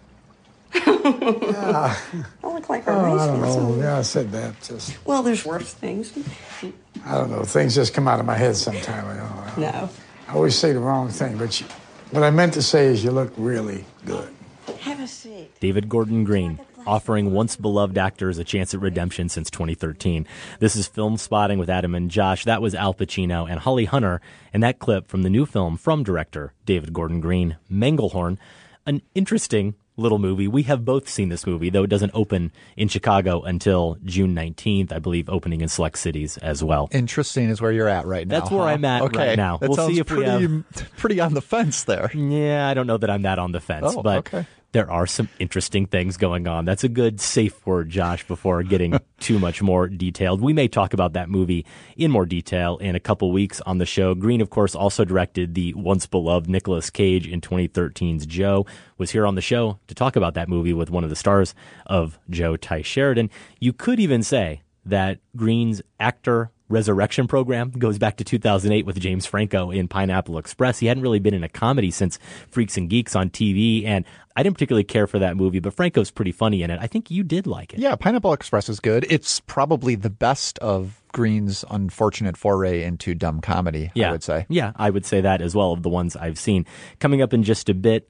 [SPEAKER 11] Yeah.
[SPEAKER 12] I look like a
[SPEAKER 11] Oh, I
[SPEAKER 12] racehorse.
[SPEAKER 11] don't know. Yeah, I said that. Just,
[SPEAKER 12] Well, there's worse things.
[SPEAKER 11] I don't know. Things just come out of my head sometime. I, don't, I, don't,
[SPEAKER 12] No.
[SPEAKER 11] I always say the wrong thing, but you, what I meant to say is you look really good.
[SPEAKER 12] Have a seat.
[SPEAKER 5] David Gordon Green, offering once-beloved actors a chance at redemption since twenty thirteen. This is Film Spotting with Adam and Josh. That was Al Pacino and Holly Hunter, and that clip from the new film from director David Gordon Green, Manglehorn. An interesting little movie. We have both seen this movie, though it doesn't open in Chicago until June nineteenth, I believe, opening in select cities as well.
[SPEAKER 4] Interesting is where you're at right now.
[SPEAKER 5] That's where
[SPEAKER 4] huh?
[SPEAKER 5] I'm at
[SPEAKER 4] okay.
[SPEAKER 5] right now.
[SPEAKER 4] That
[SPEAKER 5] we'll
[SPEAKER 4] sounds
[SPEAKER 5] see if
[SPEAKER 4] pretty,
[SPEAKER 5] we have...
[SPEAKER 4] pretty on the fence there.
[SPEAKER 5] Yeah, I don't know that I'm that on the fence,
[SPEAKER 4] Oh,
[SPEAKER 5] but
[SPEAKER 4] okay.
[SPEAKER 5] there are some interesting things going on. That's a good safe word, Josh, before getting too much more detailed. We may talk about that movie in more detail in a couple weeks on the show. Green, of course, also directed the once beloved Nicolas Cage in twenty thirteen's Joe, was here on the show to talk about that movie with one of the stars of Joe, Ty Sheridan. You could even say that Green's actor resurrection program goes back to two thousand eight with James Franco in Pineapple Express. He hadn't really been in a comedy since Freaks and Geeks on T V, and I didn't particularly care for that movie, but Franco's pretty funny in it. I think you did like it.
[SPEAKER 4] Yeah, Pineapple Express is good. It's probably the best of Green's unfortunate foray into dumb comedy,
[SPEAKER 5] yeah.
[SPEAKER 4] I would say.
[SPEAKER 5] Yeah, I would say that as well, of the ones I've seen. Coming up in just a bit,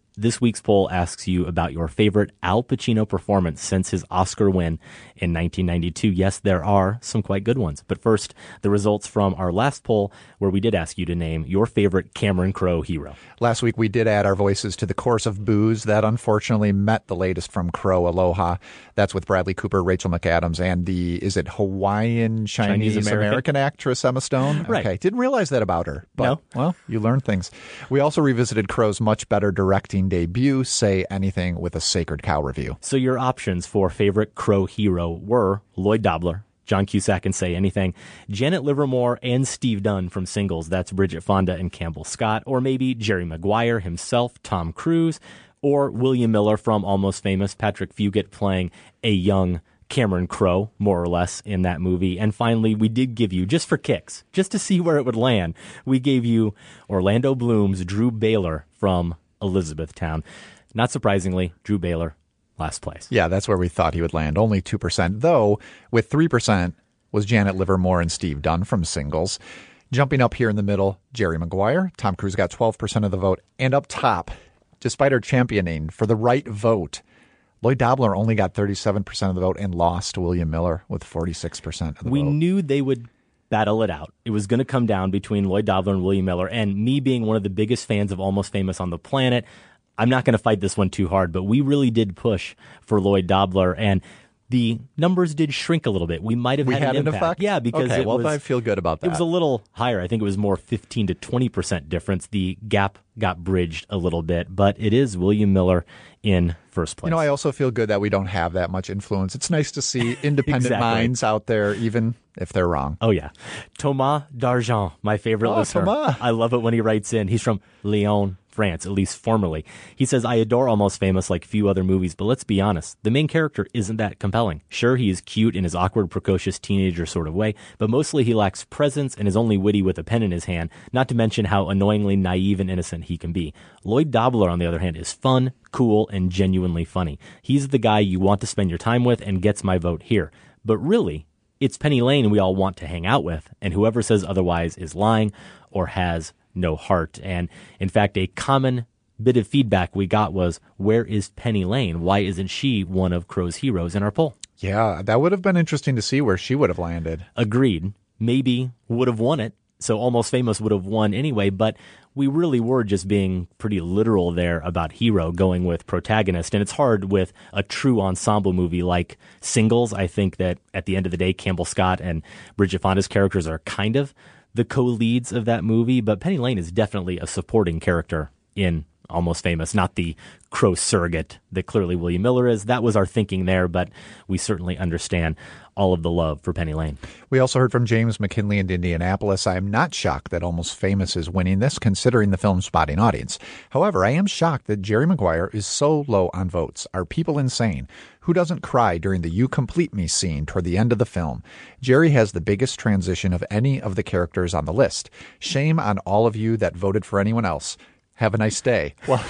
[SPEAKER 5] This week's poll asks you about your favorite Al Pacino performance since his Oscar win in nineteen ninety-two. Yes, there are some quite good ones. But first, the results from our last poll, where we did ask you to name your favorite Cameron Crowe hero.
[SPEAKER 4] Last week, we did add our voices to the chorus of boos that unfortunately met the latest from Crowe, Aloha. That's with Bradley Cooper, Rachel McAdams, and the, is it Hawaiian Chinese, Chinese American? American actress Emma Stone?
[SPEAKER 5] Right.
[SPEAKER 4] Okay, didn't realize that about her. But,
[SPEAKER 5] no.
[SPEAKER 4] Well, you learn things. We also revisited Crowe's much better directing debut, Say Anything, with a Sacred Cow review.
[SPEAKER 5] So your options for favorite Crowe hero were Lloyd Dobler, John Cusack and Say Anything, Janet Livermore, and Steve Dunn from Singles. That's Bridget Fonda and Campbell Scott. Or maybe Jerry Maguire himself, Tom Cruise, or William Miller from Almost Famous, Patrick Fugit playing a young Cameron Crowe, more or less, in that movie. And finally, we did give you, just for kicks, just to see where it would land, we gave you Orlando Bloom's Drew Baylor from Elizabethtown. Not surprisingly, Drew Baylor, last place.
[SPEAKER 4] Yeah, that's where we thought he would land, only two percent. Though, with three percent was Janet Livermore and Steve Dunn from Singles. Jumping up here in the middle, Jerry Maguire. Tom Cruise got twelve percent of the vote. And up top, despite our championing for the right vote, Lloyd Dobler only got thirty-seven percent of the vote and lost to William Miller with forty-six percent of the
[SPEAKER 5] we
[SPEAKER 4] vote. We
[SPEAKER 5] knew they would battle it out. It was going to come down between Lloyd Dobler and William Miller. And me being one of the biggest fans of Almost Famous on the planet, I'm not going to fight this one too hard, but we really did push for Lloyd Dobler, and the numbers did shrink a little bit. We might have
[SPEAKER 4] we
[SPEAKER 5] had,
[SPEAKER 4] had
[SPEAKER 5] an,
[SPEAKER 4] an
[SPEAKER 5] impact.
[SPEAKER 4] effect?
[SPEAKER 5] Yeah, because
[SPEAKER 4] okay,
[SPEAKER 5] it
[SPEAKER 4] well,
[SPEAKER 5] was,
[SPEAKER 4] I feel good about that.
[SPEAKER 5] It was a little higher. I think it was more fifteen to twenty percent difference. The gap got bridged a little bit, but it is William Miller in first place.
[SPEAKER 4] You know, I also feel good that we don't have that much influence. It's nice to see independent
[SPEAKER 5] exactly.
[SPEAKER 4] minds out there, even if they're wrong.
[SPEAKER 5] Oh, yeah. Thomas D'Argent, my favorite
[SPEAKER 4] oh,
[SPEAKER 5] listener.
[SPEAKER 4] Thomas.
[SPEAKER 5] I love it when he writes in. He's from Lyon, France, at least formerly. He says, I adore Almost Famous like few other movies, but let's be honest, the main character isn't that compelling. Sure, he is cute in his awkward, precocious teenager sort of way, but mostly he lacks presence and is only witty with a pen in his hand, not to mention how annoyingly naive and innocent he can be. Lloyd Dobler, on the other hand, is fun, cool, and genuinely funny. He's the guy you want to spend your time with and gets my vote here. But really, it's Penny Lane we all want to hang out with, and whoever says otherwise is lying or has no heart. And in fact, a common bit of feedback we got was, where is Penny Lane? Why isn't she one of Crowe's heroes in our poll?
[SPEAKER 4] Yeah, that would have been interesting to see where she would have landed.
[SPEAKER 5] Agreed. Maybe would have won it. So Almost Famous would have won anyway, but we really were just being pretty literal there about hero, going with protagonist. And it's hard with a true ensemble movie like Singles. I think that at the end of the day, Campbell Scott and Bridget Fonda's characters are kind of the co-leads of that movie, but Penny Lane is definitely a supporting character in Almost Famous, not the Crowe surrogate that clearly William Miller is. That was our thinking there, but we certainly understand all of the love for Penny Lane.
[SPEAKER 4] We also heard from James McKinley in Indianapolis. I am not shocked that Almost Famous is winning this, considering the film spotting audience. However, I am shocked that Jerry Maguire is so low on votes. Are people insane? Who doesn't cry during the You Complete Me scene toward the end of the film? Jerry has the biggest transition of any of the characters on the list. Shame on all of you that voted for anyone else. Have a nice day. Well,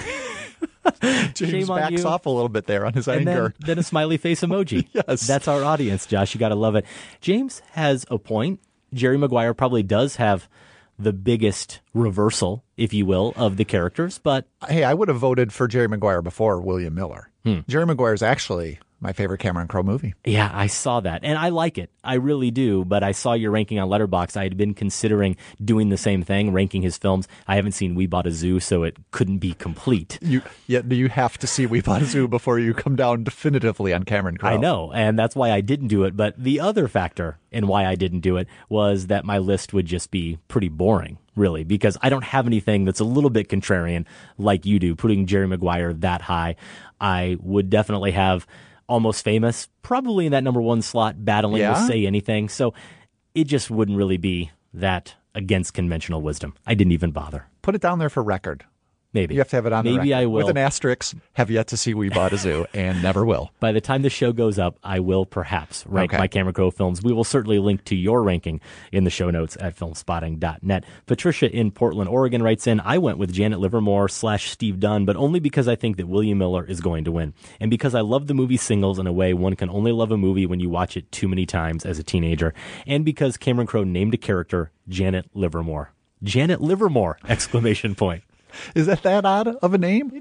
[SPEAKER 4] James backs off a little bit there on his
[SPEAKER 5] and
[SPEAKER 4] anger.
[SPEAKER 5] Then, then a smiley face emoji.
[SPEAKER 4] Yes.
[SPEAKER 5] That's our audience, Josh. You got to love it. James has a point. Jerry Maguire probably does have the biggest reversal, if you will, of the characters. But
[SPEAKER 4] hey, I would have voted for Jerry Maguire before William Miller.
[SPEAKER 5] Hmm.
[SPEAKER 4] Jerry Maguire is actually my favorite Cameron Crowe movie.
[SPEAKER 5] Yeah, I saw that. And I like it. I really do. But I saw your ranking on Letterboxd. I had been considering doing the same thing, ranking his films. I haven't seen We Bought a Zoo, so it couldn't be complete.
[SPEAKER 4] You, yet you have to see We Bought a Zoo before you come down definitively on Cameron Crowe.
[SPEAKER 5] I know, and that's why I didn't do it. But the other factor in why I didn't do it was that my list would just be pretty boring, really, because I don't have anything that's a little bit contrarian like you do, putting Jerry Maguire that high. I would definitely have Almost Famous, probably in that number one slot, battling
[SPEAKER 4] yeah?
[SPEAKER 5] with Say Anything. So it just wouldn't really be that against conventional wisdom. I didn't even bother.
[SPEAKER 4] Put it down there for record.
[SPEAKER 5] Maybe.
[SPEAKER 4] You have to have it on
[SPEAKER 5] Maybe
[SPEAKER 4] the record.
[SPEAKER 5] I will.
[SPEAKER 4] With an asterisk, have yet to see We Bought a Zoo, and never will.
[SPEAKER 5] By the time the show goes up, I will perhaps rank
[SPEAKER 4] okay.
[SPEAKER 5] my Cameron Crowe films. We will certainly link to your ranking in the show notes at filmspotting dot net. Patricia in Portland, Oregon writes in, I went with Janet Livermore slash Steve Dunn, but only because I think that William Miller is going to win. And because I love the movie Singles in a way one can only love a movie when you watch it too many times as a teenager. And because Cameron Crowe named a character Janet Livermore. Janet Livermore! Exclamation point.
[SPEAKER 4] Is that that odd of a name?
[SPEAKER 5] It's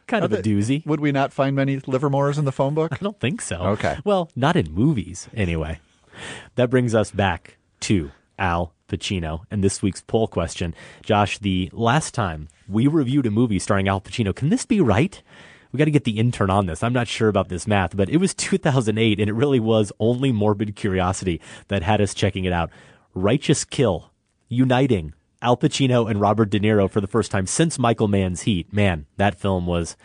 [SPEAKER 5] kind of a doozy.
[SPEAKER 4] Would we not find many Livermores in the phone book?
[SPEAKER 5] I don't think so.
[SPEAKER 4] Okay.
[SPEAKER 5] Well, not in movies, anyway. That brings us back to Al Pacino and this week's poll question. Josh, the last time we reviewed a movie starring Al Pacino, can this be right? We got to get the intern on this. I'm not sure about this math, but it was two thousand eight, and it really was only morbid curiosity that had us checking it out. Righteous Kill, uniting Al Pacino and Robert De Niro for the first time since Michael Mann's Heat. Man, that film was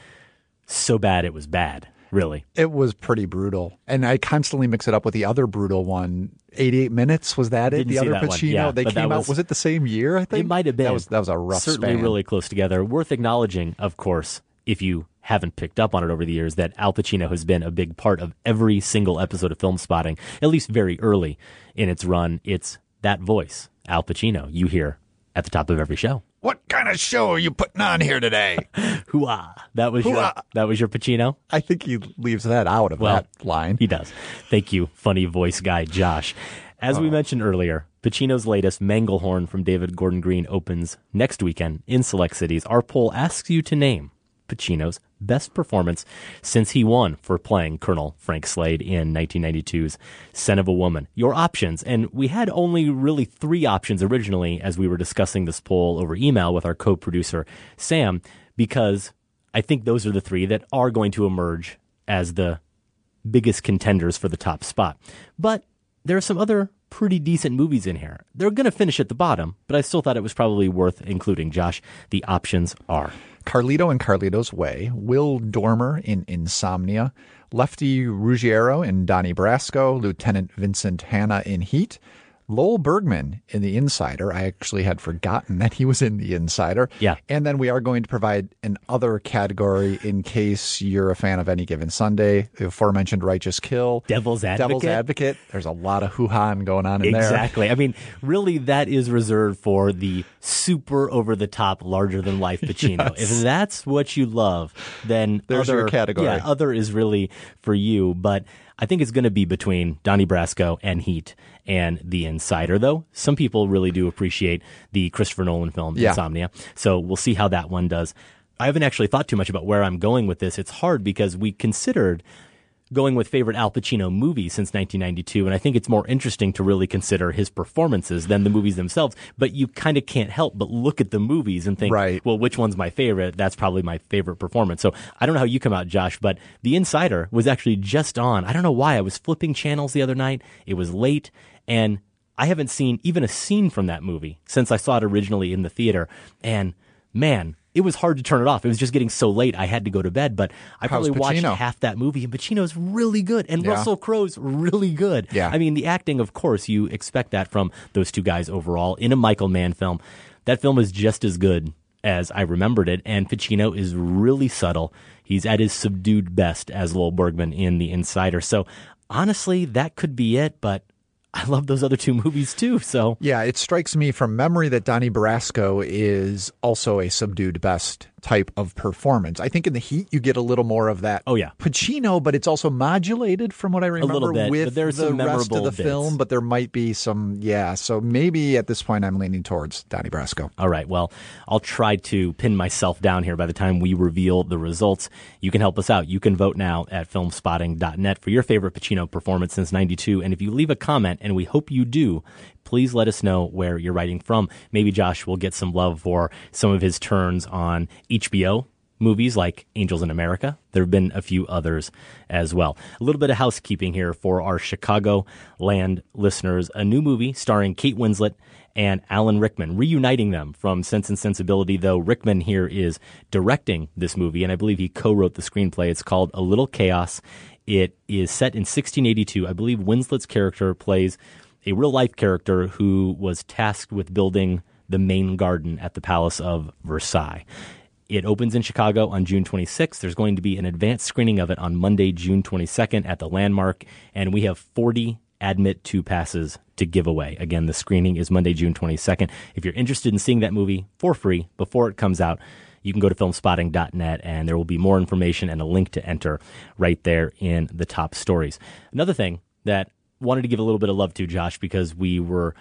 [SPEAKER 5] so bad it was bad, really.
[SPEAKER 4] It was pretty brutal. And I constantly mix it up with the other brutal one. eighty-eight minutes, was that it?
[SPEAKER 5] Didn't
[SPEAKER 4] the
[SPEAKER 5] see
[SPEAKER 4] other
[SPEAKER 5] that one.
[SPEAKER 4] Pacino?
[SPEAKER 5] Yeah,
[SPEAKER 4] they
[SPEAKER 5] but that
[SPEAKER 4] came out,
[SPEAKER 5] was-
[SPEAKER 4] was it the same year, I think?
[SPEAKER 5] It might have been.
[SPEAKER 4] That was, that was a rough
[SPEAKER 5] Certainly
[SPEAKER 4] span.
[SPEAKER 5] really close together. Worth acknowledging, of course, if you haven't picked up on it over the years, that Al Pacino has been a big part of every single episode of Film Spotting, at least very early in its run. It's that voice, Al Pacino, you hear at the top of every show.
[SPEAKER 4] What kind of show are you putting on here today?
[SPEAKER 5] Hooah. That was your
[SPEAKER 4] Hooah.
[SPEAKER 5] that was your Pacino?
[SPEAKER 4] I think he leaves that out of
[SPEAKER 5] Well,
[SPEAKER 4] that line.
[SPEAKER 5] He does. Thank you, funny voice guy Josh. As we mentioned earlier, Pacino's latest, Manglehorn from David Gordon Green, opens next weekend in select cities. Our poll asks you to name Pacino's best performance since he won for playing Colonel Frank Slade in nineteen ninety-two's Son of a Woman. Your options, and we had only really three options originally as we were discussing this poll over email with our co-producer Sam, because I think those are the three that are going to emerge as the biggest contenders for the top spot. But there are some other pretty decent movies in here. They're going to finish at the bottom, but I still thought it was probably worth including. Josh, the options are
[SPEAKER 4] Carlito in Carlito's Way, Will Dormer in Insomnia, Lefty Ruggiero in Donnie Brasco, Lieutenant Vincent Hanna in Heat, Lowell Bergman in The Insider. I actually had forgotten that he was in The Insider.
[SPEAKER 5] Yeah.
[SPEAKER 4] And then we are going to provide an other category in case you're a fan of Any Given Sunday, the aforementioned Righteous Kill.
[SPEAKER 5] Devil's Advocate.
[SPEAKER 4] Devil's Advocate. There's a lot of hoo-ha going on in there.
[SPEAKER 5] Exactly. I mean, really, that is reserved for the super over-the-top, larger-than-life Pacino.
[SPEAKER 4] Yes.
[SPEAKER 5] If that's what you love, then
[SPEAKER 4] There's
[SPEAKER 5] other,
[SPEAKER 4] your category.
[SPEAKER 5] Yeah, other is really for you. But I think it's going to be between Donnie Brasco and Heat and The Insider, though. Some people really do appreciate the Christopher Nolan film,
[SPEAKER 4] Yeah.
[SPEAKER 5] Insomnia. So we'll see how that one does. I haven't actually thought too much about where I'm going with this. It's hard because we considered going with favorite Al Pacino movies since nineteen ninety-two, and I think it's more interesting to really consider his performances than the movies themselves. But you kind of can't help but look at the movies and think,
[SPEAKER 4] Right.
[SPEAKER 5] well, which one's my favorite? That's probably my favorite performance. So I don't know how you come out, Josh, but The Insider was actually just on. I don't know why. I was flipping channels the other night. It was late, and I haven't seen even a scene from that movie since I saw it originally in the theater. And man, it was hard to turn it off. It was just getting so late, I had to go to bed. But I
[SPEAKER 4] How's
[SPEAKER 5] probably watched
[SPEAKER 4] Pacino?
[SPEAKER 5] half that movie, and Pacino's really good, and
[SPEAKER 4] Yeah.
[SPEAKER 5] Russell Crowe's really good.
[SPEAKER 4] Yeah.
[SPEAKER 5] I mean, the acting, of course, you expect that from those two guys overall in a Michael Mann film. That film is just as good as I remembered it, and Pacino is really subtle. He's at his subdued best as Lowell Bergman in The Insider. So honestly, that could be it, but I love those other two movies too. So
[SPEAKER 4] Yeah, it strikes me from memory that Donnie Brasco is also a subdued best type of performance. I think in The Heat you get a little more of that.
[SPEAKER 5] Oh, yeah.
[SPEAKER 4] Pacino, but it's also modulated from what I remember
[SPEAKER 5] little bit,
[SPEAKER 4] with
[SPEAKER 5] but there's
[SPEAKER 4] the
[SPEAKER 5] some
[SPEAKER 4] rest
[SPEAKER 5] memorable
[SPEAKER 4] of the
[SPEAKER 5] bits.
[SPEAKER 4] film. But there might be some, yeah. So maybe at this point I'm leaning towards Donnie Brasco.
[SPEAKER 5] all right, well, I'll try to pin myself down here by the time we reveal the results. You can help us out. You can vote now at film spotting dot net for your favorite Pacino performance since ninety-two. And if you leave a comment, and we hope you do, please let us know where you're writing from. Maybe Josh will get some love for some of his turns on H B O movies like Angels in America. There have been a few others as well. A little bit of housekeeping here for our Chicago land listeners. A new movie starring Kate Winslet and Alan Rickman, reuniting them from Sense and Sensibility, though Rickman here is directing this movie, and I believe he co-wrote the screenplay. It's called A Little Chaos. It is set in sixteen eighty-two. I believe Winslet's character plays a real-life character who was tasked with building the main garden at the Palace of Versailles. It opens in Chicago on June twenty-sixth. There's going to be an advanced screening of it on Monday, June twenty-second at the Landmark, and we have forty Admit Two passes to give away. Again, the screening is Monday, June twenty-second. If you're interested in seeing that movie for free before it comes out, you can go to film spotting dot net, and there will be more information and a link to enter right there in the top stories. Another thing that wanted to give a little bit of love to, Josh, because we were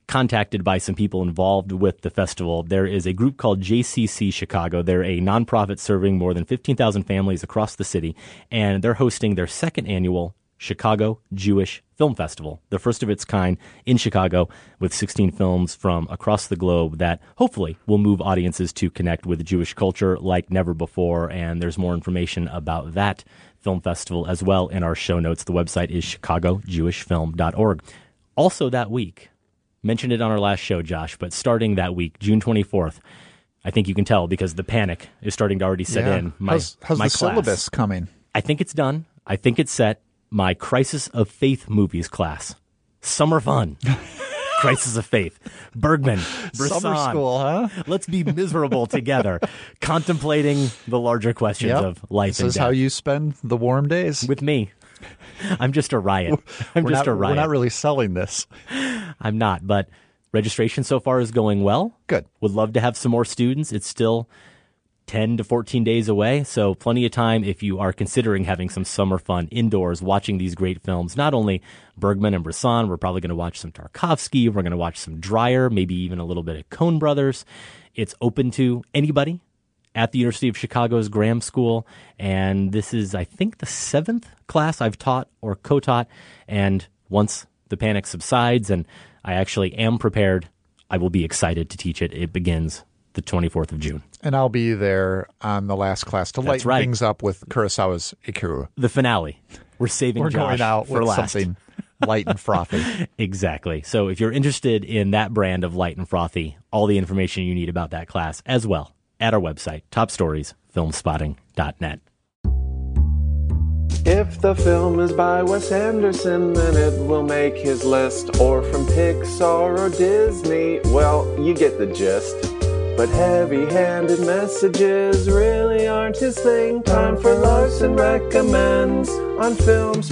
[SPEAKER 5] contacted by some people involved with the festival. There is a group called J C C Chicago. They're a nonprofit serving more than fifteen thousand families across the city, and they're hosting their second annual Chicago Jewish Film Festival, the first of its kind in Chicago, with sixteen films from across the globe that hopefully will move audiences to connect with Jewish culture like never before. And there's more information about that film festival as well in our show notes. The website is chicago jewish film dot org. Also that week, mentioned it on our last show, Josh, but starting that week, June twenty-fourth, I think you can tell because the panic is starting to already set
[SPEAKER 4] yeah.
[SPEAKER 5] in. My,
[SPEAKER 4] how's how's
[SPEAKER 5] my
[SPEAKER 4] the
[SPEAKER 5] class,
[SPEAKER 4] syllabus coming?
[SPEAKER 5] I think it's done. I think it's set. My Crisis of Faith movies class. Summer fun. Crisis of Faith. Bergman. Bresson.
[SPEAKER 4] Summer school, huh?
[SPEAKER 5] Let's be miserable together, contemplating the larger questions
[SPEAKER 4] Yep.
[SPEAKER 5] of life
[SPEAKER 4] this
[SPEAKER 5] and
[SPEAKER 4] is
[SPEAKER 5] death.
[SPEAKER 4] how you spend the warm days.
[SPEAKER 5] With me. I'm just a riot. I'm
[SPEAKER 4] we're
[SPEAKER 5] just
[SPEAKER 4] not,
[SPEAKER 5] a riot.
[SPEAKER 4] We're not really selling this.
[SPEAKER 5] I'm not, but registration so far is going well.
[SPEAKER 4] Good.
[SPEAKER 5] Would love to have some more students. It's still ten to fourteen days away, so plenty of time if you are considering having some summer fun indoors, watching these great films. Not only Bergman and Bresson, we're probably going to watch some Tarkovsky, we're going to watch some Dreyer, maybe even a little bit of Coen Brothers. It's open to anybody at the University of Chicago's Graham School, and this is, I think, the seventh class I've taught or co-taught, and once the panic subsides and I actually am prepared, I will be excited to teach it. It begins the twenty-fourth of June.
[SPEAKER 4] And I'll be there on the last class to
[SPEAKER 5] That's
[SPEAKER 4] lighten
[SPEAKER 5] right.
[SPEAKER 4] things up with Kurosawa's Ikiru.
[SPEAKER 5] The finale. We're saving
[SPEAKER 4] We're
[SPEAKER 5] Josh
[SPEAKER 4] going out
[SPEAKER 5] for
[SPEAKER 4] with
[SPEAKER 5] last.
[SPEAKER 4] something light and frothy.
[SPEAKER 5] Exactly. So if you're interested in that brand of light and frothy, all the information you need about that class as well at our website, top stories film spotting dot net.
[SPEAKER 13] If the film is by Wes Anderson, then it will make his list. Or from Pixar or Disney, well, you get the gist. But heavy-handed messages really aren't his thing. Time for Larson Recommends on Film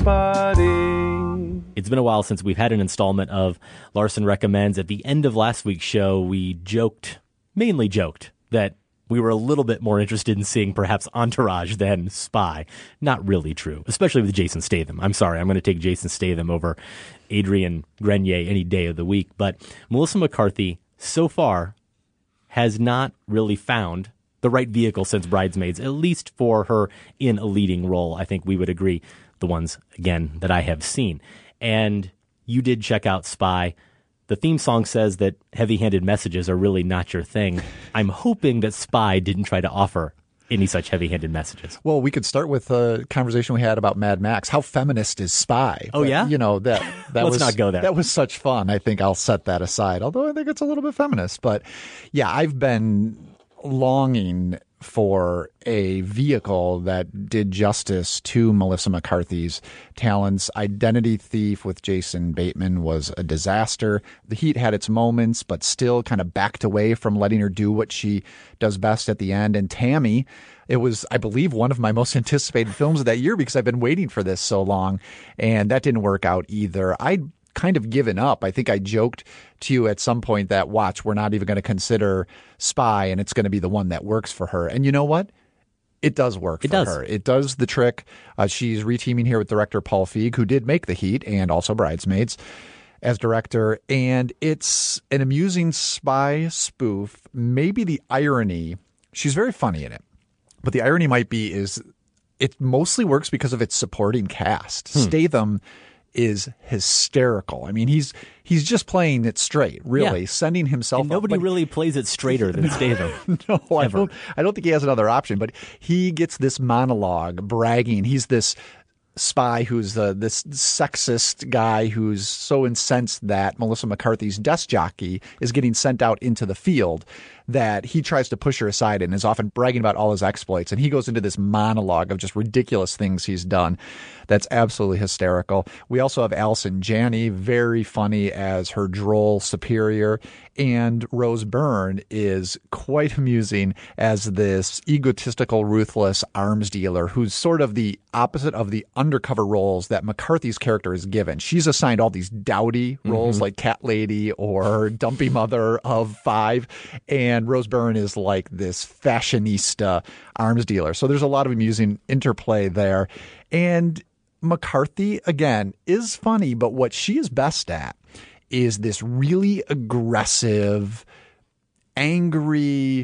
[SPEAKER 13] Spotting.
[SPEAKER 5] It's been a while since we've had an installment of Larson Recommends. At the end of last week's show, we joked, mainly joked, that we were a little bit more interested in seeing perhaps Entourage than Spy. Not really true, especially with Jason Statham. I'm sorry, I'm going to take Jason Statham over Adrian Grenier any day of the week. But Melissa McCarthy, so far, has not really found the right vehicle since Bridesmaids, at least for her in a leading role. I think we would agree, the ones, again, that I have seen. And you did check out Spy. The theme song says that heavy-handed messages are really not your thing. I'm hoping that Spy didn't try to offer any such heavy-handed messages.
[SPEAKER 4] Well, we could start with a conversation we had about Mad Max. How feminist is Spy?
[SPEAKER 5] Oh,
[SPEAKER 4] but,
[SPEAKER 5] yeah?
[SPEAKER 4] You know, that, that
[SPEAKER 5] Let's
[SPEAKER 4] was,
[SPEAKER 5] not go there.
[SPEAKER 4] That was such fun. I think I'll set that aside, although I think it's a little bit feminist. But yeah, I've been longing for a vehicle that did justice to Melissa McCarthy's talents. Identity Thief with Jason Bateman was a disaster. The Heat had its moments, but still kind of backed away from letting her do what she does best at the end. And Tammy, it was, I believe, one of my most anticipated films of that year because I've been waiting for this so long, and that didn't work out either. I kind of given up. I think I joked to you at some point that, watch, we're not even going to consider Spy, and it's going to be the one that works for her. And you know what? It does work
[SPEAKER 5] it
[SPEAKER 4] for
[SPEAKER 5] does.
[SPEAKER 4] her. It does the trick. Uh, she's reteaming here with director Paul Feig, who did make The Heat and also Bridesmaids as director. And it's an amusing spy spoof. Maybe the irony, she's very funny in it, but the irony might be is it mostly works because of its supporting cast.
[SPEAKER 5] Hmm.
[SPEAKER 4] Statham is hysterical. I mean, he's he's just playing it straight, really,
[SPEAKER 5] Yeah.
[SPEAKER 4] sending himself
[SPEAKER 5] And nobody
[SPEAKER 4] up. But
[SPEAKER 5] really plays it straighter than Statham.
[SPEAKER 4] no, I
[SPEAKER 5] Ever.
[SPEAKER 4] don't, I don't think he has another option, but he gets this monologue bragging. He's this spy who's uh, this sexist guy who's so incensed that Melissa McCarthy's desk jockey is getting sent out into the field that he tries to push her aside and is often bragging about all his exploits. And he goes into this monologue of just ridiculous things he's done. That's absolutely hysterical. We also have Allison Janney, very funny as her droll superior. And Rose Byrne is quite amusing as this egotistical, ruthless arms dealer who's sort of the opposite of the undercover roles that McCarthy's character is given. She's assigned all these dowdy roles
[SPEAKER 5] Mm-hmm.
[SPEAKER 4] like Cat Lady or Dumpy Mother of Five. And Rose Byrne is like this fashionista arms dealer. So there's a lot of amusing interplay there. And McCarthy, again, is funny, but what she is best at is this really aggressive, angry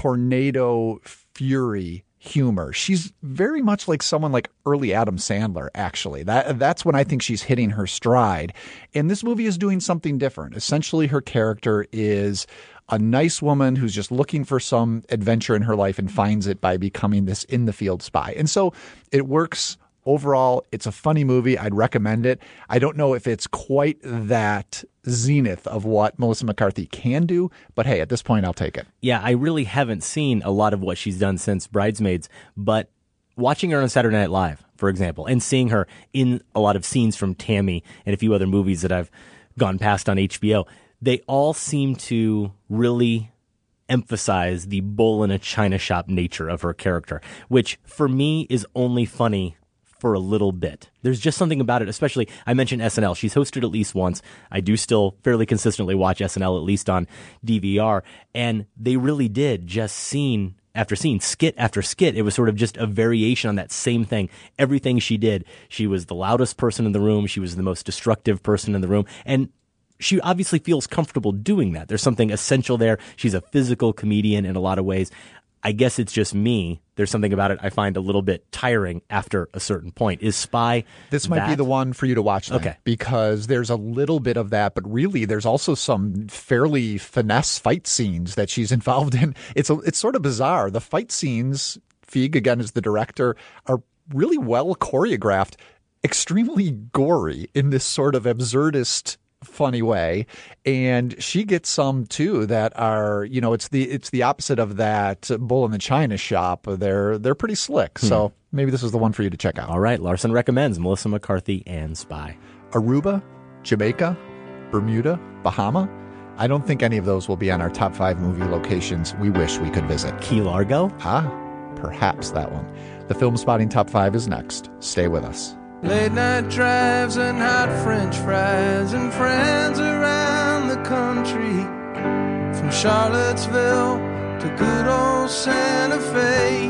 [SPEAKER 4] tornado fury humor. She's very much like someone like early Adam Sandler, actually. That that's when I think she's hitting her stride. And this movie is doing something different. Essentially, her character is a nice woman who's just looking for some adventure in her life and finds it by becoming this in-the-field spy. And so it works. Overall, it's a funny movie. I'd recommend it. I don't know if it's quite that zenith of what Melissa McCarthy can do, but hey, at this point, I'll take it.
[SPEAKER 5] Yeah, I really haven't seen a lot of what she's done since Bridesmaids, but watching her on Saturday Night Live, for example, and seeing her in a lot of scenes from Tammy and a few other movies that I've gone past on H B O, they all seem to really emphasize the bull in a china shop nature of her character, which for me is only funny for a little bit. There's just something about it, especially, I mentioned S N L. She's hosted at least once. I do still fairly consistently watch S N L, at least on D V R, and they really did just scene after scene, skit after skit. It was sort of just a variation on that same thing. Everything she did, she was the loudest person in the room. She was the most destructive person in the room, and she obviously feels comfortable doing that. There's something essential there. She's a physical comedian in a lot of ways. I guess it's just me. There's something about it I find a little bit tiring after a certain point. Is Spy
[SPEAKER 4] This might
[SPEAKER 5] that?
[SPEAKER 4] be the one for you to watch then,
[SPEAKER 5] okay.
[SPEAKER 4] because there's a little bit of that, but really there's also some fairly finesse fight scenes that she's involved in. It's a, it's sort of bizarre. The fight scenes, Feig, again, as the director, are really well choreographed, extremely gory in this sort of absurdist funny way, and she gets some too that are, you know, it's the it's the opposite of that bull in the china shop. They're they're pretty slick. Hmm. So maybe this is the one for you to check out.
[SPEAKER 5] All right, Larson recommends Melissa McCarthy and Spy.
[SPEAKER 4] Aruba, Jamaica, Bermuda, Bahama. I don't think any of those will be on our top five movie locations we wish we could visit.
[SPEAKER 5] Key Largo?
[SPEAKER 4] Ah, perhaps that one. The Film Spotting Top five is next. Stay with us.
[SPEAKER 3] Late night drives and hot French fries and friends around the country, from Charlottesville to good old Santa Fe.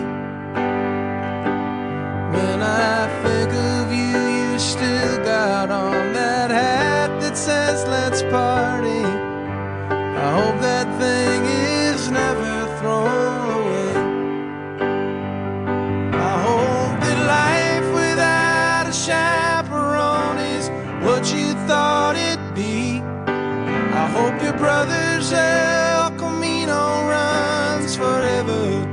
[SPEAKER 3] When I think of you, you still got on that hat that says let's party. I hope that thing is never thrown away. I hope that life without a chaperone is what you thought it'd be. I hope your brother's El Camino runs forever.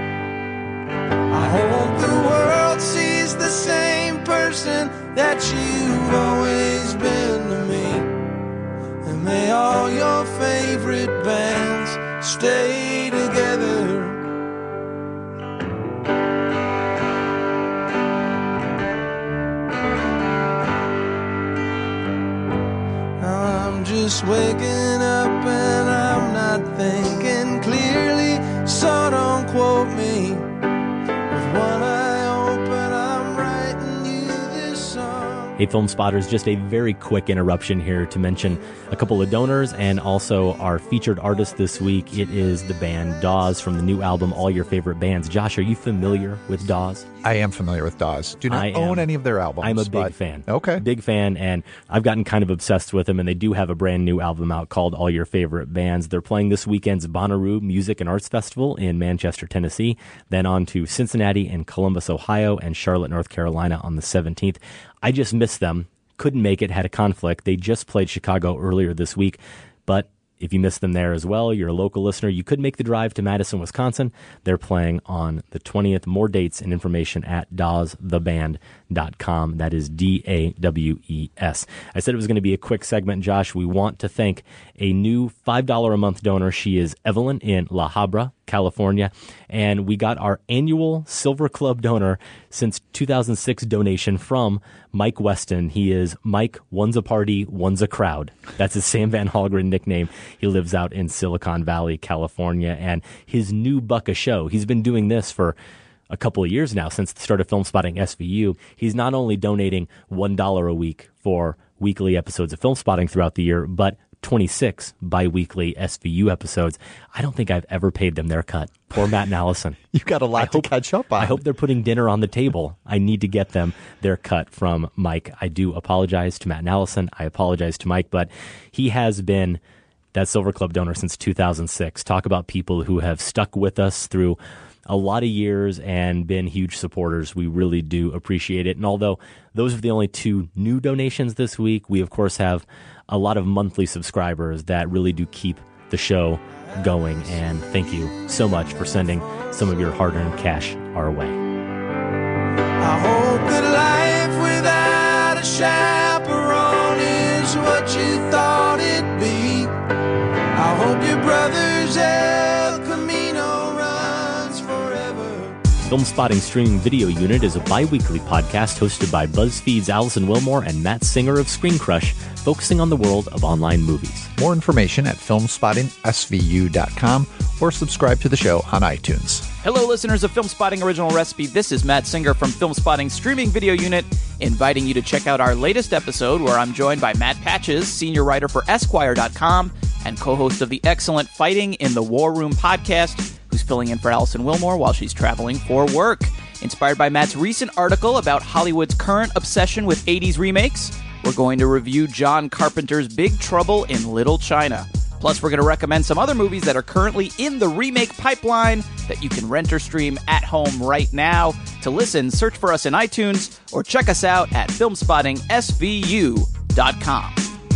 [SPEAKER 3] I hope the world sees the same person that you've always been to me. And may all your favorite bands stay together. Now I'm just waking up and I'm not thinking clearly, so don't quote me. With one eye open, I'm writing you this song.
[SPEAKER 5] Hey, Film Spotters, just a very quick interruption here to mention a couple of donors and also our featured artist this week. It is the band Dawes from the new album, All Your Favorite Bands. Josh, are you familiar with Dawes?
[SPEAKER 4] I am familiar with Dawes. Do not
[SPEAKER 5] I
[SPEAKER 4] own
[SPEAKER 5] am.
[SPEAKER 4] any of their albums.
[SPEAKER 5] I'm a big
[SPEAKER 4] but...
[SPEAKER 5] fan.
[SPEAKER 4] Okay.
[SPEAKER 5] Big fan, and I've gotten kind of obsessed with them, and they do have a brand new album out called All Your Favorite Bands. They're playing this weekend's Bonnaroo Music and Arts Festival in Manchester, Tennessee, then on to Cincinnati and Columbus, Ohio, and Charlotte, North Carolina on the seventeenth. I just missed them. Couldn't make it, had a conflict. They just played Chicago earlier this week, but if you missed them there as well, you're a local listener, you could make the drive to Madison, Wisconsin. They're playing on the twentieth. More dates and information at dawes the band dot com. That is D A W E S. I said it was going to be a quick segment, Josh. We want to thank a new five dollars a month donor. She is Evelyn in La Habra, California, and we got our annual Silver Club donor since two thousand six donation from Mike Weston. He is Mike, one's a party, one's a crowd. That's his Sam Van Hallgren nickname. He lives out in Silicon Valley, California, and his new buck a show. He's been doing this for a couple of years now, since the start of Film Spotting S V U. He's not only donating one dollar a week for weekly episodes of Film Spotting throughout the year, but twenty-six bi-weekly S V U episodes. I don't think I've ever paid them their cut. Poor Matt and Allison.
[SPEAKER 4] You've got a lot
[SPEAKER 5] I
[SPEAKER 4] to
[SPEAKER 5] hope,
[SPEAKER 4] catch up on.
[SPEAKER 5] I hope they're putting dinner on the table. I need to get them their cut from Mike. I do apologize to Matt and Allison. I apologize to Mike, but he has been that Silver Club donor since two thousand six. Talk about people who have stuck with us through a lot of years and been huge supporters. We really do appreciate it. And although those are the only two new donations this week, we of course have a lot of monthly subscribers that really do keep the show going. And thank you so much for sending some of your hard-earned cash our way.
[SPEAKER 3] I hope that life without a chaperone is what you thought it'd be. I hope your brother's El Camino runs forever.
[SPEAKER 5] Film Spotting Streaming Video Unit is a bi-weekly podcast hosted by BuzzFeed's Allison Wilmore and Matt Singer of Screen Crush, focusing on the world of online movies.
[SPEAKER 4] More information at film spotting s v u dot com or subscribe to the show on iTunes.
[SPEAKER 14] Hello, listeners of Film Spotting Original Recipe. This is Matt Singer from Film Spotting Streaming Video Unit, inviting you to check out our latest episode where I'm joined by Matt Patches, senior writer for Esquire dot com and co-host of the excellent Fighting in the War Room podcast, who's filling in for Allison Wilmore while she's traveling for work. Inspired by Matt's recent article about Hollywood's current obsession with eighties remakes, we're going to review John Carpenter's Big Trouble in Little China. Plus, we're going to recommend some other movies that are currently in the remake pipeline that you can rent or stream at home right now. To listen, search for us in iTunes or check us out at film spotting s v u dot com.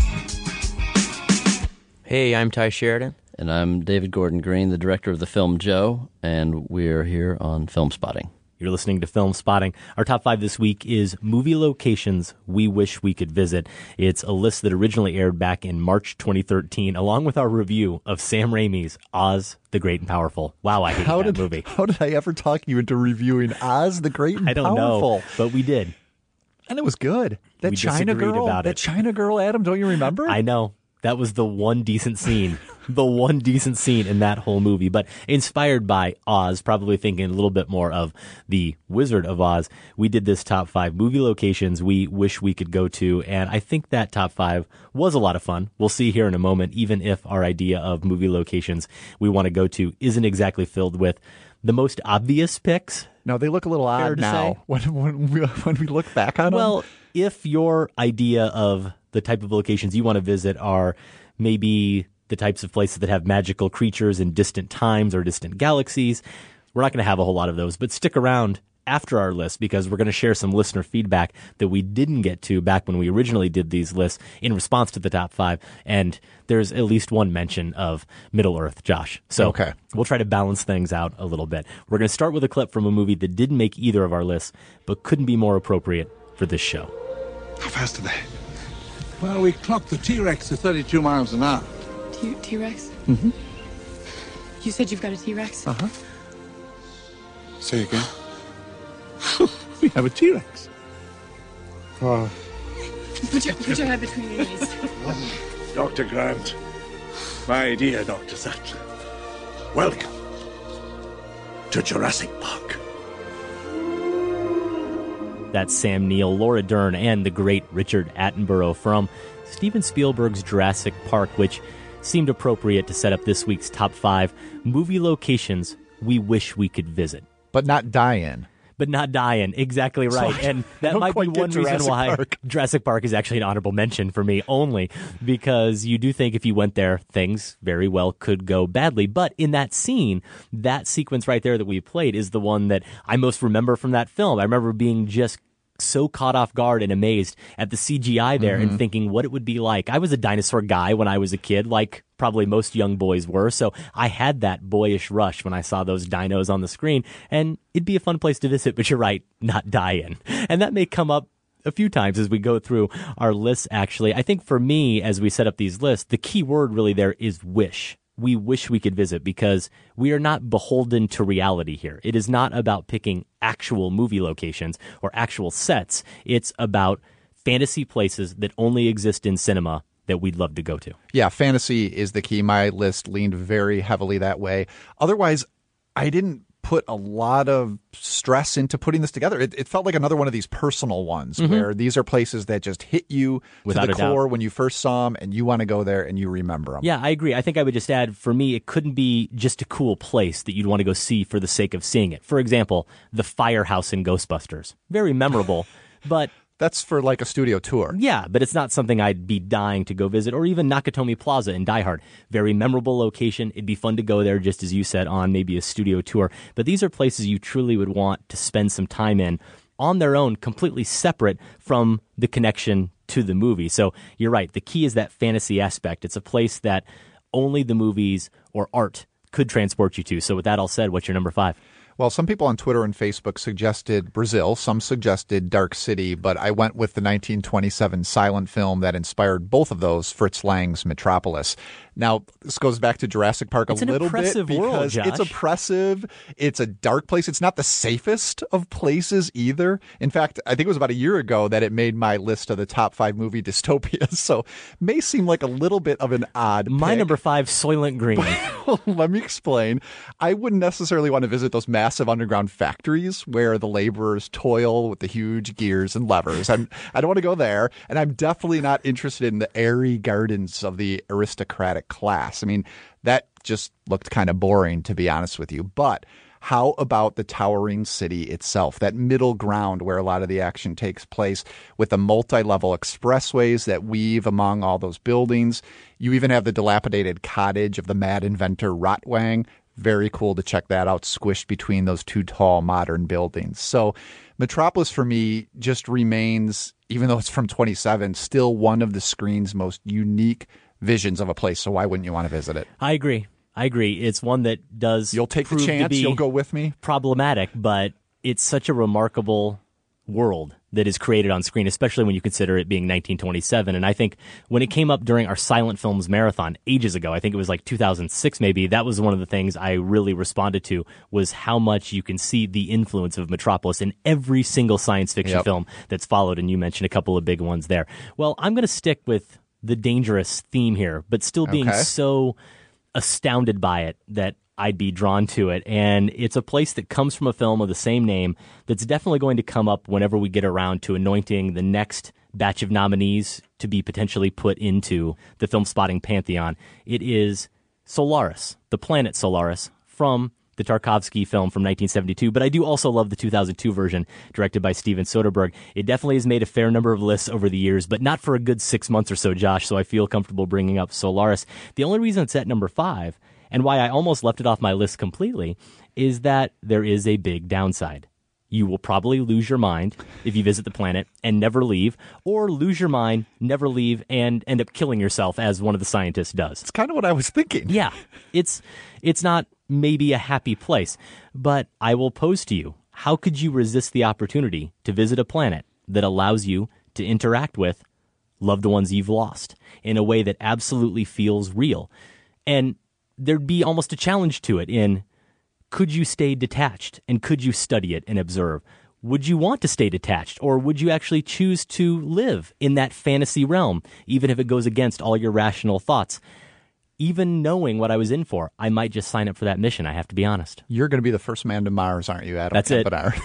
[SPEAKER 15] Hey, I'm Ty Sheridan. And I'm David Gordon Green, the director of the film Joe, and we're here on Film Spotting.
[SPEAKER 5] You're listening to Film Spotting. Our top five this week is movie locations we wish we could visit. It's a list that originally aired back in March twenty thirteen, along with our review of Sam Raimi's Oz the Great and Powerful. Wow, I hate
[SPEAKER 4] how
[SPEAKER 5] that
[SPEAKER 4] did,
[SPEAKER 5] movie.
[SPEAKER 4] How did I ever talk you into reviewing Oz the Great and
[SPEAKER 5] I don't
[SPEAKER 4] Powerful?
[SPEAKER 5] know, but we did.
[SPEAKER 4] And it was good. That
[SPEAKER 5] We
[SPEAKER 4] China
[SPEAKER 5] disagreed
[SPEAKER 4] girl,
[SPEAKER 5] about
[SPEAKER 4] that
[SPEAKER 5] it.
[SPEAKER 4] China girl, Adam, don't you remember?
[SPEAKER 5] I know. That was the one decent scene. the one decent scene in that whole movie. But inspired by Oz, probably thinking a little bit more of the Wizard of Oz, we did this top five movie locations we wish we could go to. And I think that top five was a lot of fun. We'll see here in a moment, even if our idea of movie locations we want to go to isn't exactly filled with the most obvious picks.
[SPEAKER 4] No, they look a little
[SPEAKER 5] Fair
[SPEAKER 4] odd
[SPEAKER 5] to
[SPEAKER 4] now
[SPEAKER 5] say.
[SPEAKER 4] when, when, we, when we look back on
[SPEAKER 5] Well,
[SPEAKER 4] them.
[SPEAKER 5] if your idea of the type of locations you want to visit are maybe the types of places that have magical creatures in distant times or distant galaxies, we're not going to have a whole lot of those. But stick around after our list because we're going to share some listener feedback that we didn't get to back when we originally did these lists in response to the top five. And there's at least one mention of Middle-earth, Josh. So
[SPEAKER 4] Okay.
[SPEAKER 5] we'll try to balance things out a little bit. We're going to start with a clip from a movie that didn't make either of our lists, but couldn't be more appropriate for this show.
[SPEAKER 16] How fast are they? Well, we clocked the T-Rex to thirty-two miles an hour.
[SPEAKER 17] T- T-Rex?
[SPEAKER 16] Mm-hmm.
[SPEAKER 17] You said you've got a T-Rex?
[SPEAKER 16] Uh-huh. Say again. We have a T-Rex. Oh.
[SPEAKER 17] Put your, put your head between your knees.
[SPEAKER 16] Doctor Grant, my dear Doctor Sattler, welcome to Jurassic Park.
[SPEAKER 5] That's Sam Neill, Laura Dern, and the great Richard Attenborough from Steven Spielberg's Jurassic Park, which seemed appropriate to set up this week's top five movie locations we wish we could visit.
[SPEAKER 4] But not die in.
[SPEAKER 5] But not die in. Exactly right.
[SPEAKER 4] So I-
[SPEAKER 5] and
[SPEAKER 4] I
[SPEAKER 5] that
[SPEAKER 4] don't
[SPEAKER 5] might be
[SPEAKER 4] quite get
[SPEAKER 5] one reason
[SPEAKER 4] Jurassic
[SPEAKER 5] why
[SPEAKER 4] Park.
[SPEAKER 5] Jurassic Park is actually an honorable mention for me only, because you do think if you went there, things very well could go badly. But in that scene, that sequence right there that we played is the one that I most remember from that film. I remember being just so caught off guard and amazed at the C G I there
[SPEAKER 4] Mhm.
[SPEAKER 5] and thinking what it would be like. I was a dinosaur guy when I was a kid, like probably most young boys were, so I had that boyish rush when I saw those dinos on the screen, and it'd be a fun place to visit, but you're right, not die in. And that may come up a few times as we go through our lists, actually. I think for me, as we set up these lists, the key word really there is wish. We wish we could visit because we are not beholden to reality here. It is not about picking actual movie locations or actual sets. It's about fantasy places that only exist in cinema that we'd love to go to.
[SPEAKER 4] Yeah, fantasy is the key. My list leaned very heavily that way. Otherwise, I didn't put a lot of stress into putting this together. It, it felt like another one of these personal ones mm-hmm. where these are places that just hit you
[SPEAKER 5] Without
[SPEAKER 4] to the core
[SPEAKER 5] doubt.
[SPEAKER 4] when you first saw them, and you want to go there and you remember them.
[SPEAKER 5] Yeah, I agree. I think I would just add, for me, it couldn't be just a cool place that you'd want to go see for the sake of seeing it. For example, the firehouse in Ghostbusters. Very memorable, but...
[SPEAKER 4] That's for like a studio tour.
[SPEAKER 5] Yeah, but it's not something I'd be dying to go visit, or even Nakatomi Plaza in Die Hard. Very memorable location. It'd be fun to go there, just as you said, on maybe a studio tour. But these are places you truly would want to spend some time in on their own, completely separate from the connection to the movie. So you're right. The key is that fantasy aspect. It's a place that only the movies or art could transport you to. So with that all said, what's your number five?
[SPEAKER 4] Well, some people on Twitter and Facebook suggested Brazil. Some suggested Dark City, but I went with the nineteen twenty-seven silent film that inspired both of those, Fritz Lang's Metropolis. Now, this goes back to Jurassic Park
[SPEAKER 5] it's
[SPEAKER 4] a little bit
[SPEAKER 5] because
[SPEAKER 4] world, it's oppressive. It's a dark place. It's not the safest of places either. In fact, I think it was about a year ago that it made my list of the top five movie dystopias. So may seem like a little bit of an odd
[SPEAKER 5] My
[SPEAKER 4] pick.
[SPEAKER 5] number five, Soylent Green.
[SPEAKER 4] Let me explain. I wouldn't necessarily want to visit those massive underground factories where the laborers toil with the huge gears and levers. I'm, I don't want to go there. And I'm definitely not interested in the airy gardens of the aristocratic class. I mean, that just looked kind of boring, to be honest with you. But how about the towering city itself, that middle ground where a lot of the action takes place, with the multi-level expressways that weave among all those buildings? You even have the dilapidated cottage of the mad inventor Rotwang. Very cool to check that out, squished between those two tall modern buildings. So Metropolis for me just remains, even though it's from twenty-seven, still one of the screen's most unique visions of a place. So why wouldn't you want to visit it?
[SPEAKER 5] I agree. I agree. It's one that does
[SPEAKER 4] You'll take the
[SPEAKER 5] prove to
[SPEAKER 4] chance.
[SPEAKER 5] be
[SPEAKER 4] You'll go with me.
[SPEAKER 5] problematic, but it's such a remarkable world that is created on screen, especially when you consider it being nineteen twenty-seven. And I think when it came up during our Silent Films marathon ages ago, I think it was like two thousand six maybe, that was one of the things I really responded to, was how much you can see the influence of Metropolis in every single science fiction
[SPEAKER 4] Yep.
[SPEAKER 5] film that's followed, and you mentioned a couple of big ones there. Well, I'm going to stick with the dangerous theme here, but still being
[SPEAKER 4] Okay.
[SPEAKER 5] so astounded by it that I'd be drawn to it. And it's a place that comes from a film of the same name that's definitely going to come up whenever we get around to anointing the next batch of nominees to be potentially put into the Film Spotting Pantheon. It is Solaris, the planet Solaris, from the Tarkovsky film from nineteen seventy-two, but I do also love the two thousand two version directed by Steven Soderbergh. It definitely has made a fair number of lists over the years, but not for a good six months or so, Josh, so I feel comfortable bringing up Solaris. The only reason it's at number five, and why I almost left it off my list completely, is that there is a big downside. You will probably lose your mind if you visit the planet and never leave, or lose your mind, never leave, and end up killing yourself, as one of the scientists does.
[SPEAKER 4] It's kind of what I was thinking.
[SPEAKER 5] Yeah, it's it's not maybe a happy place, but I will pose to you, how could you resist the opportunity to visit a planet that allows you to interact with loved ones you've lost in a way that absolutely feels real? And there'd be almost a challenge to it in, could you stay detached and could you study it and observe? Would you want to stay detached, or would you actually choose to live in that fantasy realm, even if it goes against all your rational thoughts? Even knowing what I was in for, I might just sign up for that mission, I have to be honest.
[SPEAKER 4] You're going to be the first man to Mars, aren't you, Adam?
[SPEAKER 5] That's it.
[SPEAKER 4] Campanaro?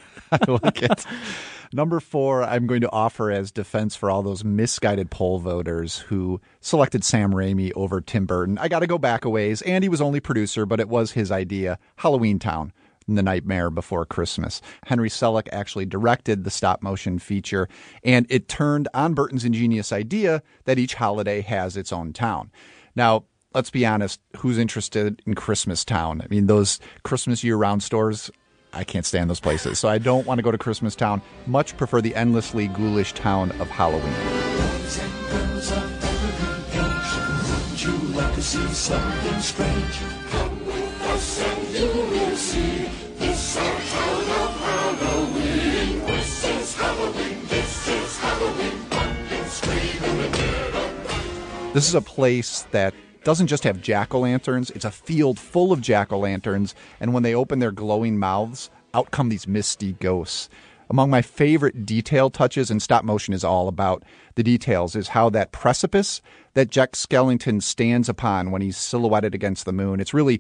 [SPEAKER 4] I like it. Number four, I'm going to offer as defense for all those misguided poll voters who selected Sam Raimi over Tim Burton. I got to go back a ways. Andy was only producer, but it was his idea. Halloween Town, The Nightmare Before Christmas. Henry Selick actually directed the stop-motion feature, and it turned on Burton's ingenious idea that each holiday has its own town. Now, let's be honest, who's interested in Christmas Town? I mean, those Christmas year-round stores, I can't stand those places. So I don't want to go to Christmas Town. Much prefer the endlessly ghoulish town of Halloween.
[SPEAKER 3] Boys and girls of every age, would you like to see something strange? Come with us and you will see. This our town of Halloween. This is Halloween. This is Halloween. Pumpkin scream in the dead of night.
[SPEAKER 4] This is a place that doesn't just have jack-o'-lanterns. It's a field full of jack-o'-lanterns, and when they open their glowing mouths, out come these misty ghosts. Among my favorite detail touches, and stop motion is all about the details, is how that precipice that Jack Skellington stands upon when he's silhouetted against the moon, it's really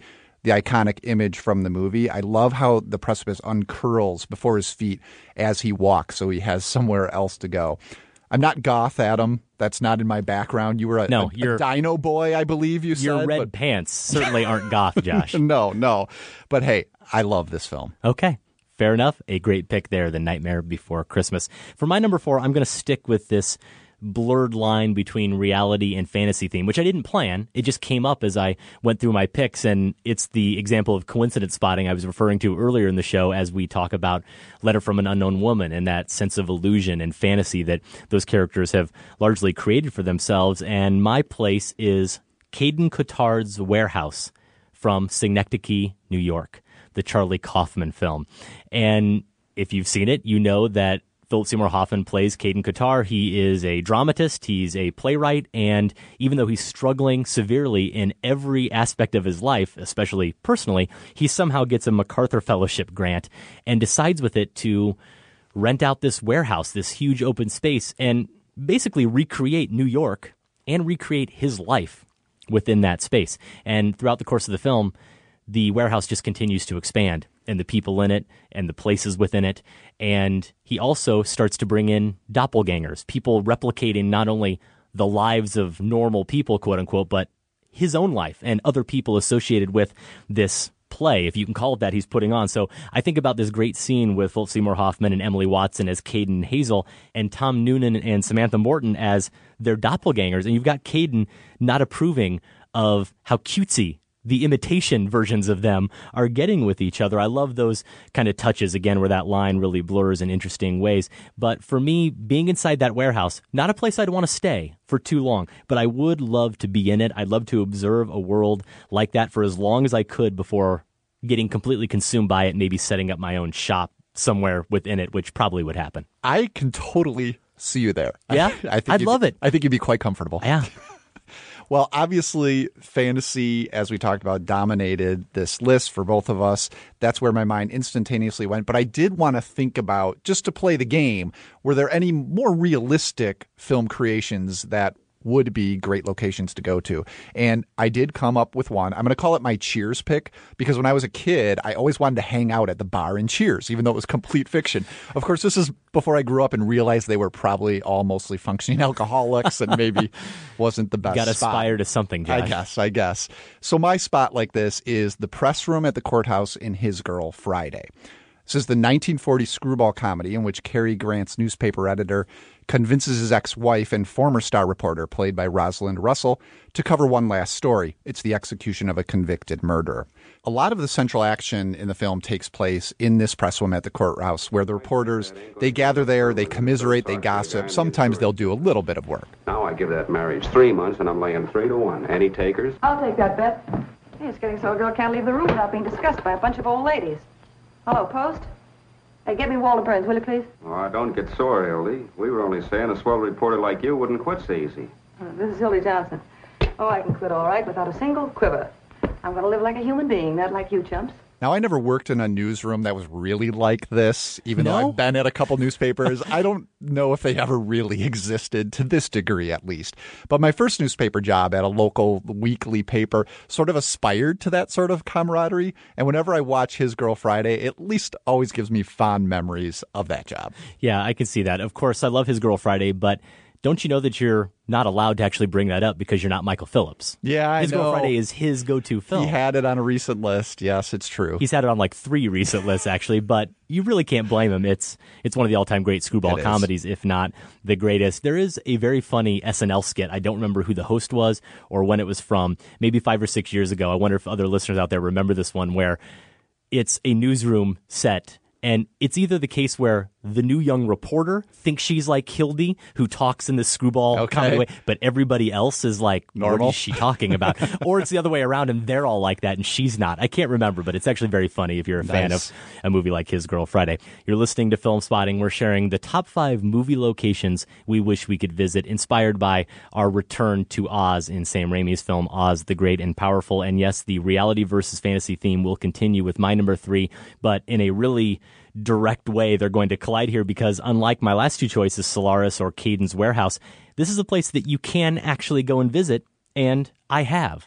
[SPEAKER 4] the iconic image from the movie. I love how the precipice uncurls before his feet as he walks, so he has somewhere else to go. I'm not goth, Adam. That's not in my background. You were a,
[SPEAKER 5] no,
[SPEAKER 4] a,
[SPEAKER 5] you're,
[SPEAKER 4] a dino boy, I believe you said.
[SPEAKER 5] Your red
[SPEAKER 4] but...
[SPEAKER 5] pants certainly aren't goth, Josh.
[SPEAKER 4] no, no. But hey, I love this film.
[SPEAKER 5] Okay. Fair enough. A great pick there, The Nightmare Before Christmas. For my number four, I'm going to stick with this blurred line between reality and fantasy theme, which I didn't plan. It just came up as I went through my picks, and it's the example of coincidence spotting I was referring to earlier in the show as we talk about Letter from an Unknown Woman and that sense of illusion and fantasy that those characters have largely created for themselves. And my place is Caden Cotard's Warehouse from Synecdoche, New York, the Charlie Kaufman film. And if you've seen it, you know that Philip Seymour Hoffman plays Caden Cotard. He is a dramatist, he's a playwright, and even though he's struggling severely in every aspect of his life, especially personally, he somehow gets a MacArthur Fellowship grant and decides with it to rent out this warehouse, this huge open space, and basically recreate New York and recreate his life within that space. And throughout the course of the film, the warehouse just continues to expand, and the people in it and the places within it. And he also starts to bring in doppelgangers, people replicating not only the lives of normal people, quote unquote, but his own life and other people associated with this play, if you can call it that, he's putting on. So I think about this great scene with Philip Seymour Hoffman and Emily Watson as Caden and Hazel, and Tom Noonan and Samantha Morton as their doppelgangers. And you've got Caden not approving of how cutesy the imitation versions of them are getting with each other. I love those kind of touches, again, where that line really blurs in interesting ways. But for me, being inside that warehouse, not a place I'd want to stay for too long, but I would love to be in it. I'd love to observe a world like that for as long as I could before getting completely consumed by it, maybe setting up my own shop somewhere within it, which probably would happen.
[SPEAKER 4] I can totally see you there.
[SPEAKER 5] Yeah?
[SPEAKER 4] I, I think
[SPEAKER 5] I'd love it.
[SPEAKER 4] I think you'd be quite comfortable.
[SPEAKER 5] Yeah.
[SPEAKER 4] Well, obviously, fantasy, as we talked about, dominated this list for both of us. That's where my mind instantaneously went. But I did want to think about, just to play the game, were there any more realistic film creations that would be great locations to go to? And I did come up with one. I'm going to call it my Cheers pick, because when I was a kid, I always wanted to hang out at the bar in Cheers, even though it was complete fiction. Of course, this is before I grew up and realized they were probably all mostly functioning alcoholics and maybe wasn't the best
[SPEAKER 5] Got to
[SPEAKER 4] spot.
[SPEAKER 5] aspire to something, Josh.
[SPEAKER 4] I guess, I guess. So my spot like this is the press room at the courthouse in His Girl Friday. This is the nineteen forty screwball comedy in which Cary Grant's newspaper editor convinces his ex-wife and former star reporter, played by Rosalind Russell, to cover one last story. It's the execution of a convicted murderer. A lot of the central action in the film takes place in this press room at the courthouse, where the reporters, they gather there, they commiserate, they gossip. Sometimes they'll do a little bit of work.
[SPEAKER 18] Now I give that marriage three months, and I'm laying three to one. Any takers?
[SPEAKER 19] I'll take that bet. Hey, it's getting so a girl can't leave the room without being discussed by a bunch of old ladies. Hello, Post? Hey, get me Walter Burns, will you, please?
[SPEAKER 18] Oh, don't get sore, Hildy. We were only saying a swell reporter like you wouldn't quit so easy.
[SPEAKER 19] Uh, this is Hildy Johnson. Oh, I can quit all right without a single quiver. I'm going to live like a human being, not like you chumps.
[SPEAKER 4] Now, I never worked in a newsroom that was really like this, even
[SPEAKER 5] no?
[SPEAKER 4] though I've been at a couple newspapers. I don't know if they ever really existed, to this degree at least. But my first newspaper job at a local weekly paper sort of aspired to that sort of camaraderie. And whenever I watch His Girl Friday, it at least always gives me fond memories of that job.
[SPEAKER 5] Yeah, I can see that. Of course, I love His Girl Friday, but don't you know that you're not allowed to actually bring that up because you're not Michael Phillips?
[SPEAKER 4] Yeah, I
[SPEAKER 5] His
[SPEAKER 4] know.
[SPEAKER 5] Girl Friday is his go-to film.
[SPEAKER 4] He had it on a recent list. Yes, it's true.
[SPEAKER 5] He's had it on like three recent lists, actually, but you really can't blame him. It's it's one of the all-time great screwball
[SPEAKER 4] It
[SPEAKER 5] comedies, if not the greatest. There is a very funny S N L skit. I don't remember who the host was or when it was from, maybe five or six years ago. I wonder if other listeners out there remember this one, where it's a newsroom set. And it's either the case where the new young reporter thinks she's like Hildy, who talks in this screwball
[SPEAKER 4] Okay.
[SPEAKER 5] comedy way, but everybody else is like,
[SPEAKER 4] Normal.
[SPEAKER 5] what is she talking about? Or it's the other way around, and they're all like that, and she's not. I can't remember, but it's actually very funny if you're a fan
[SPEAKER 4] Nice.
[SPEAKER 5] of a movie like His Girl Friday. You're listening to Film Spotting. We're sharing the top five movie locations we wish we could visit, inspired by our return to Oz in Sam Raimi's film Oz the Great and Powerful. And yes, the reality versus fantasy theme will continue with my number three, but in a really direct way, they're going to collide here, because unlike my last two choices, Solaris or Caden's Warehouse, this is a place that you can actually go and visit, and I have.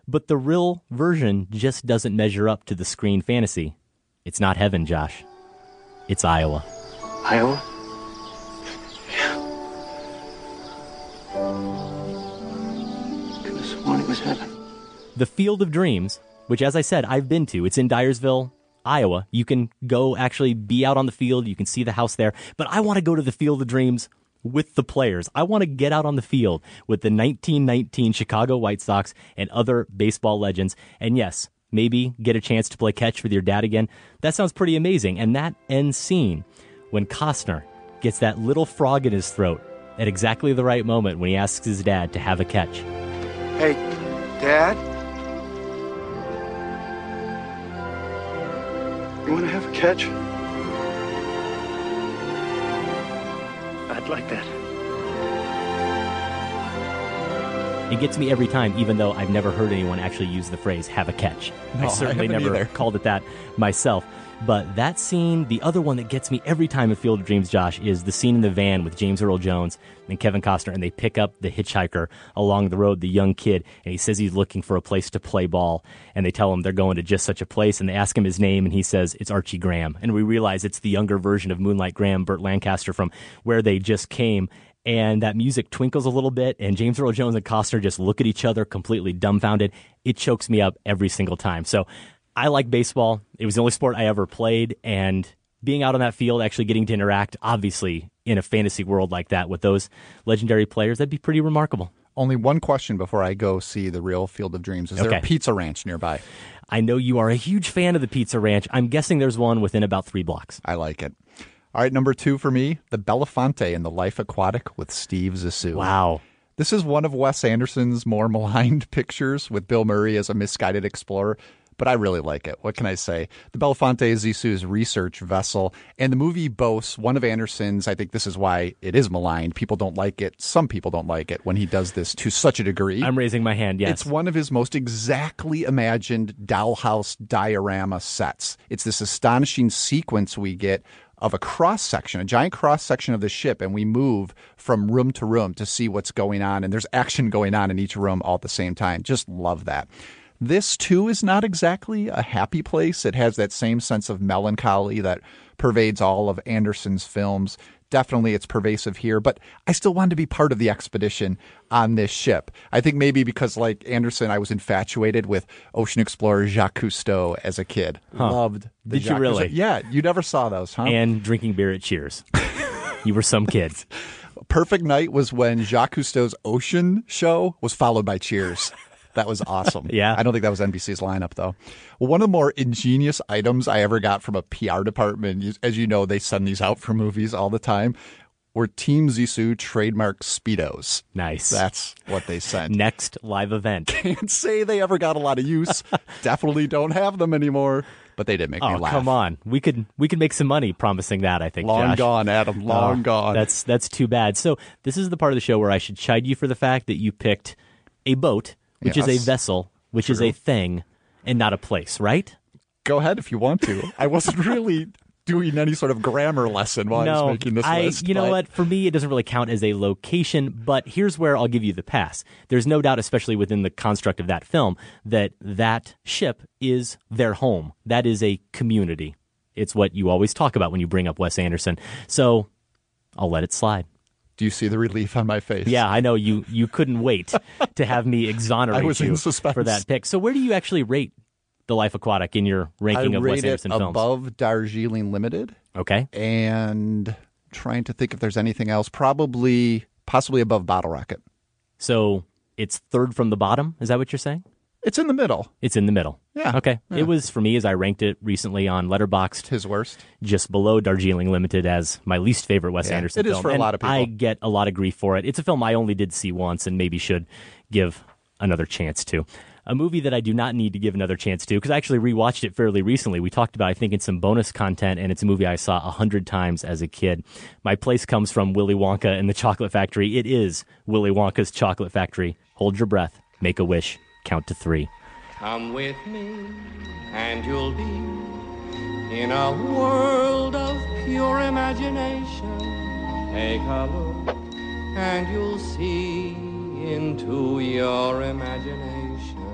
[SPEAKER 5] But the real version just doesn't measure up to the screen fantasy. It's not heaven, Josh. It's Iowa.
[SPEAKER 7] Iowa? Could have sworn it was heaven.
[SPEAKER 5] The Field of Dreams, which, as I said, I've been to. It's in Dyersville, Iowa. You can go actually be out on the field. You can see the house there. But I want to go to the Field of Dreams with the players. I want to get out on the field with the nineteen nineteen Chicago White Sox and other baseball legends. And yes, maybe get a chance to play catch with your dad again. That sounds pretty amazing. And that end scene when Costner gets that little frog in his throat at exactly the right moment when he asks his dad to have a catch.
[SPEAKER 20] Hey, Dad? You want to have a catch? I'd like that.
[SPEAKER 5] It gets me every time, even though I've never heard anyone actually use the phrase have a catch.
[SPEAKER 4] No,
[SPEAKER 5] I certainly
[SPEAKER 4] I haven't
[SPEAKER 5] never
[SPEAKER 4] either.
[SPEAKER 5] called it that myself. But that scene, the other one that gets me every time in Field of Dreams, Josh, is the scene in the van with James Earl Jones and Kevin Costner, and they pick up the hitchhiker along the road, the young kid, and he says he's looking for a place to play ball, and they tell him they're going to just such a place, and they ask him his name, and he says it's Archie Graham, and we realize it's the younger version of Moonlight Graham, Burt Lancaster, from where they just came. And that music twinkles a little bit, and James Earl Jones and Costner just look at each other completely dumbfounded. It chokes me up every single time. So I like baseball. It was the only sport I ever played, and being out on that field, actually getting to interact, obviously, in a fantasy world like that with those legendary players, that'd be pretty remarkable.
[SPEAKER 4] Only one question before I go see the real Field of Dreams. Is there
[SPEAKER 5] Okay.
[SPEAKER 4] a pizza ranch nearby?
[SPEAKER 5] I know you are a huge fan of the Pizza Ranch. I'm guessing there's one within about three blocks.
[SPEAKER 4] I like it. All right, number two for me, The Belafonte in the Life Aquatic with Steve Zissou.
[SPEAKER 5] Wow.
[SPEAKER 4] This is one of Wes Anderson's more maligned pictures with Bill Murray as a misguided explorer, but I really like it. What can I say? The Belafonte is Zissou's research vessel, and the movie boasts one of Anderson's, I think this is why it is maligned. People don't like it. Some people don't like it when he does this to such a degree.
[SPEAKER 5] I'm raising my hand, yes.
[SPEAKER 4] It's one of his most exactly imagined dollhouse diorama sets. It's this astonishing sequence we get of a cross-section, a giant cross-section of the ship, and we move from room to room to see what's going on, and there's action going on in each room all at the same time. Just love that. This, too, is not exactly a happy place. It has that same sense of melancholy that pervades all of Anderson's films. Definitely it's pervasive here, but I still wanted to be part of the expedition on this ship. I think maybe because, like Anderson, I was infatuated with ocean explorer Jacques Cousteau as a kid.
[SPEAKER 5] Huh.
[SPEAKER 4] Loved the
[SPEAKER 5] Did you
[SPEAKER 4] Jacques
[SPEAKER 5] really?
[SPEAKER 4] Cousteau. Yeah, you never saw those, huh?
[SPEAKER 5] And drinking beer at Cheers. You were some kid.
[SPEAKER 4] Perfect Night was when Jacques Cousteau's Ocean show was followed by Cheers. That was awesome.
[SPEAKER 5] Yeah.
[SPEAKER 4] I don't think that was N B C's lineup, though. Well, one of the more ingenious items I ever got from a P R department, as you know, they send these out for movies all the time, were Team Zissou trademark Speedos.
[SPEAKER 5] Nice.
[SPEAKER 4] That's what they sent.
[SPEAKER 5] Next live event.
[SPEAKER 4] Can't say they ever got a lot of use. Definitely don't have them anymore. But they did make
[SPEAKER 5] oh,
[SPEAKER 4] me laugh.
[SPEAKER 5] come on. We could we could make some money promising that, I think,
[SPEAKER 4] Long
[SPEAKER 5] Josh.
[SPEAKER 4] gone, Adam. Long
[SPEAKER 5] Oh,
[SPEAKER 4] gone.
[SPEAKER 5] That's that's too bad. So this is the part of the show where I should chide you for the fact that you picked a boat, which is
[SPEAKER 4] Yes.
[SPEAKER 5] a vessel, which is
[SPEAKER 4] True.
[SPEAKER 5] a thing, and not a place, right?
[SPEAKER 4] Go ahead if you want to. I wasn't really doing any sort of grammar lesson while I
[SPEAKER 5] no,
[SPEAKER 4] was making this
[SPEAKER 5] I,
[SPEAKER 4] list.
[SPEAKER 5] you know
[SPEAKER 4] but-
[SPEAKER 5] what? For me, it doesn't really count as a location, but here's where I'll give you the pass. There's no doubt, especially within the construct of that film, that that ship is their home. That is a community. It's what you always talk about when you bring up Wes Anderson. So I'll let it slide.
[SPEAKER 4] Do you see the relief on my face?
[SPEAKER 5] Yeah, I know you you couldn't wait to have me exonerate
[SPEAKER 4] I was
[SPEAKER 5] you
[SPEAKER 4] in suspense.
[SPEAKER 5] for that pick. So where do you actually rate The Life Aquatic in your ranking
[SPEAKER 4] I
[SPEAKER 5] of
[SPEAKER 4] rate
[SPEAKER 5] Wes Anderson
[SPEAKER 4] it
[SPEAKER 5] films?
[SPEAKER 4] above Darjeeling Limited.
[SPEAKER 5] Okay.
[SPEAKER 4] And trying to think if there's anything else. Probably, possibly above Bottle Rocket.
[SPEAKER 5] So it's third from the bottom? Is that what you're saying?
[SPEAKER 4] It's in the middle.
[SPEAKER 5] It's in the middle.
[SPEAKER 4] Yeah.
[SPEAKER 5] Okay.
[SPEAKER 4] Yeah.
[SPEAKER 5] It was, for me, as I ranked it recently on Letterboxd,
[SPEAKER 4] his worst.
[SPEAKER 5] Just below Darjeeling Limited as my least favorite Wes
[SPEAKER 4] Yeah,
[SPEAKER 5] Anderson
[SPEAKER 4] it is
[SPEAKER 5] film.
[SPEAKER 4] for a
[SPEAKER 5] And
[SPEAKER 4] lot of people.
[SPEAKER 5] I get a lot of grief for it. It's a film I only did see once and maybe should give another chance to. A movie that I do not need to give another chance to, because I actually rewatched it fairly recently. We talked about, I think, in some bonus content, and it's a movie I saw a hundred times as a kid. My place comes from Willy Wonka and the Chocolate Factory. It is Willy Wonka's Chocolate Factory. Hold your breath. Make a wish. Count to three.
[SPEAKER 3] Come with me, and you'll be in a world of pure imagination. Take a look, and you'll see into your imagination.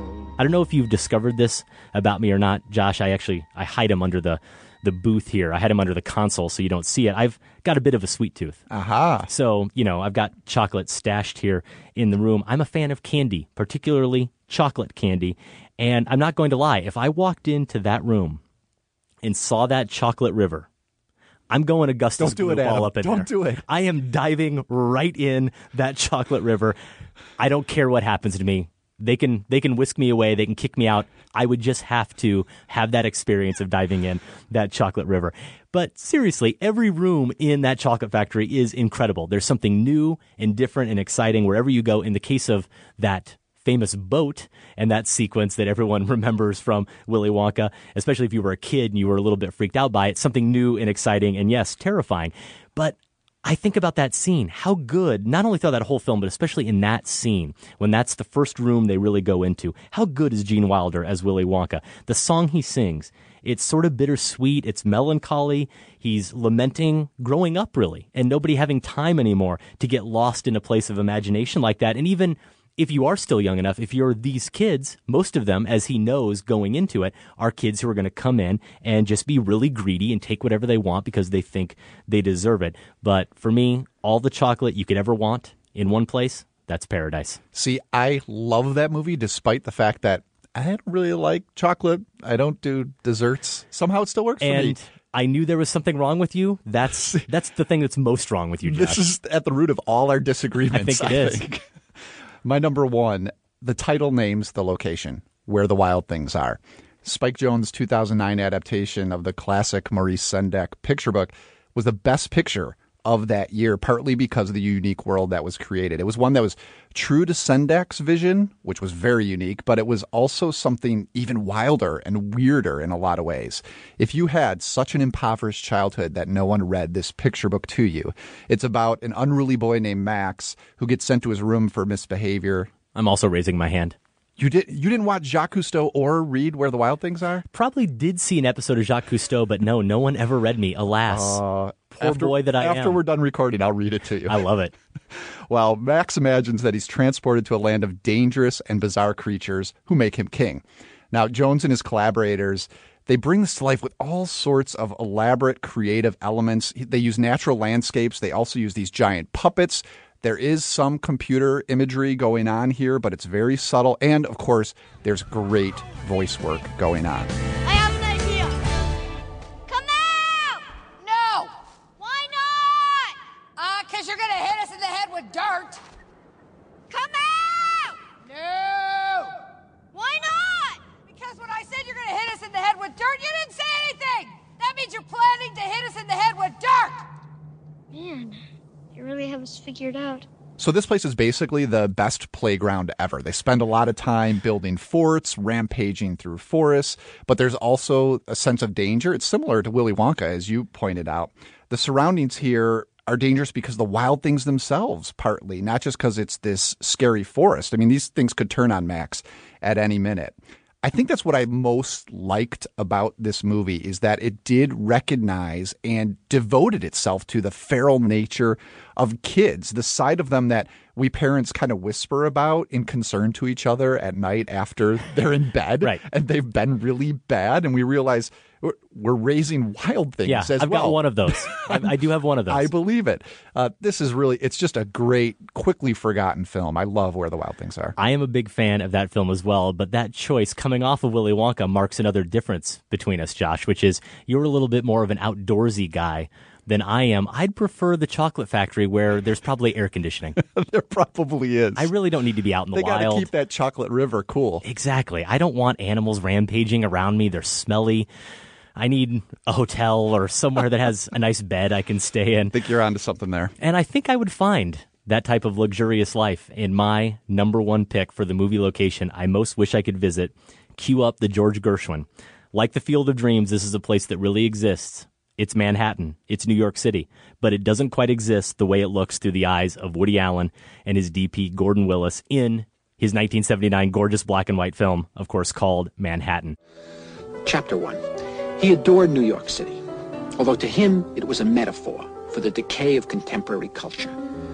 [SPEAKER 5] I don't know if you've discovered this about me or not, Josh. I actually I hide them under the the booth here. I had them under the console so you don't see it. I've got a bit of a sweet tooth.
[SPEAKER 4] Aha.
[SPEAKER 5] So, you know, I've got chocolate stashed here in the room. I'm a fan of candy, particularly chocolate candy. And I'm not going to lie. If I walked into that room and saw that chocolate river, I'm going Augustus
[SPEAKER 4] Don't do
[SPEAKER 5] Blue
[SPEAKER 4] it,
[SPEAKER 5] Ball
[SPEAKER 4] Adam.
[SPEAKER 5] up in
[SPEAKER 4] Don't
[SPEAKER 5] there.
[SPEAKER 4] do it.
[SPEAKER 5] I am diving right in that chocolate river. I don't care what happens to me. They can they can whisk me away. They can kick me out. I would just have to have that experience of diving in that chocolate river. But seriously, every room in that chocolate factory is incredible. There's something new and different and exciting wherever you go. In the case of that famous boat and that sequence that everyone remembers from Willy Wonka, especially if you were a kid and you were a little bit freaked out by it, something new and exciting and, yes, terrifying. But I think about that scene, how good, not only throughout that whole film, but especially in that scene, when that's the first room they really go into, how good is Gene Wilder as Willy Wonka? The song he sings, it's sort of bittersweet, it's melancholy, he's lamenting growing up, really, and nobody having time anymore to get lost in a place of imagination like that. And even if you are still young enough, if you're these kids, most of them, as he knows going into it, are kids who are going to come in and just be really greedy and take whatever they want because they think they deserve it. But for me, all the chocolate you could ever want in one place, that's paradise.
[SPEAKER 4] See, I love that movie despite the fact that I don't really like chocolate. I don't do desserts. Somehow it still works for
[SPEAKER 5] and
[SPEAKER 4] me.
[SPEAKER 5] I knew there was something wrong with you. That's that's the thing that's most wrong with you, Josh.
[SPEAKER 4] This is at the root of all our disagreements,
[SPEAKER 5] I think it
[SPEAKER 4] I
[SPEAKER 5] is.
[SPEAKER 4] think. My number one, the title names the location, Where the Wild Things Are. Spike Jonze' two thousand nine adaptation of the classic Maurice Sendak picture book was the best picture of that year, partly because of the unique world that was created. It was one that was true to Sendak's vision, which was very unique, but it was also something even wilder and weirder in a lot of ways. If you had such an impoverished childhood that no one read this picture book to you, it's about an unruly boy named Max who gets sent to his room for misbehavior.
[SPEAKER 5] I'm also raising my hand.
[SPEAKER 4] You did. You didn't watch Jacques Cousteau or read Where the Wild Things Are?
[SPEAKER 5] Probably did see an episode of Jacques Cousteau, but no, no one ever read me, alas.
[SPEAKER 4] Uh,
[SPEAKER 5] Poor
[SPEAKER 4] after,
[SPEAKER 5] boy that I
[SPEAKER 4] after
[SPEAKER 5] am.
[SPEAKER 4] After we're done recording, I'll read it to you.
[SPEAKER 5] I love it.
[SPEAKER 4] Well, Max imagines that he's transported to a land of dangerous and bizarre creatures who make him king. Now, Jonze and his collaborators, they bring this to life with all sorts of elaborate creative elements. They use natural landscapes. They also use these giant puppets. There is some computer imagery going on here, but it's very subtle. And, of course, there's great voice work going on.
[SPEAKER 21] I have an idea. Come out! No. Why not? Uh, because you're going to hit us in the head with dirt. Come out! No. Why not? Because when I said you're going to hit us in the head with dirt, you didn't say anything. That means you're planning to hit us in the head with dirt.
[SPEAKER 22] Man. You really have us figured out.
[SPEAKER 4] So this place is basically the best playground ever. They spend a lot of time building forts, rampaging through forests, but there's also a sense of danger. It's similar to Willy Wonka, as you pointed out. The surroundings here are dangerous because the wild things themselves, partly, not just because it's this scary forest. I mean, these things could turn on Max at any minute. I think that's what I most liked about this movie is that it did recognize and devoted itself to the feral nature of kids, the side of them that we parents kind of whisper about in concern to each other at night after they're in bed
[SPEAKER 5] right.
[SPEAKER 4] and they've been really bad. And we realize we're, we're raising wild things
[SPEAKER 5] yeah,
[SPEAKER 4] as
[SPEAKER 5] I've
[SPEAKER 4] well.
[SPEAKER 5] got one of those. I, I do have one of those.
[SPEAKER 4] I believe it. Uh, this is really, it's just a great, quickly forgotten film. I love Where the Wild Things Are.
[SPEAKER 5] I am a big fan of that film as well, but that choice coming off of Willy Wonka marks another difference between us, Josh, which is you're a little bit more of an outdoorsy guy than I am. I'd prefer the Chocolate Factory where there's probably air conditioning.
[SPEAKER 4] There probably is.
[SPEAKER 5] I really don't need to be out in the
[SPEAKER 4] they
[SPEAKER 5] wild.
[SPEAKER 4] They got to keep that chocolate river cool.
[SPEAKER 5] Exactly. I don't want animals rampaging around me. They're smelly. I need a hotel or somewhere that has a nice bed I can stay in.
[SPEAKER 4] I think you're onto something there.
[SPEAKER 5] And I think I would find that type of luxurious life in my number one pick for the movie location I most wish I could visit. Cue up the George Gershwin. Like the Field of Dreams, this is a place that really exists. It's Manhattan. It's New York City. But it doesn't quite exist the way it looks through the eyes of Woody Allen and his D P Gordon Willis in his nineteen seventy-nine gorgeous black and white film, of course, called Manhattan.
[SPEAKER 23] Chapter one. He adored New York City, although to him it was a metaphor for the decay of contemporary culture.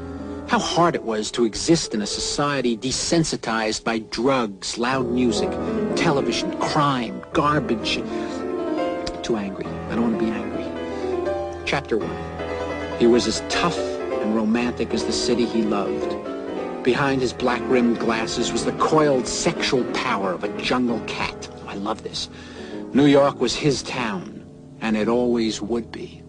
[SPEAKER 23] How hard it was to exist in a society desensitized by drugs, loud music, television, crime, garbage. Too angry. I don't want to be angry. Chapter one. He was as tough and romantic as the city he loved. Behind his black-rimmed glasses was the coiled sexual power of a jungle cat. I love this. New York was his town, and it always would be.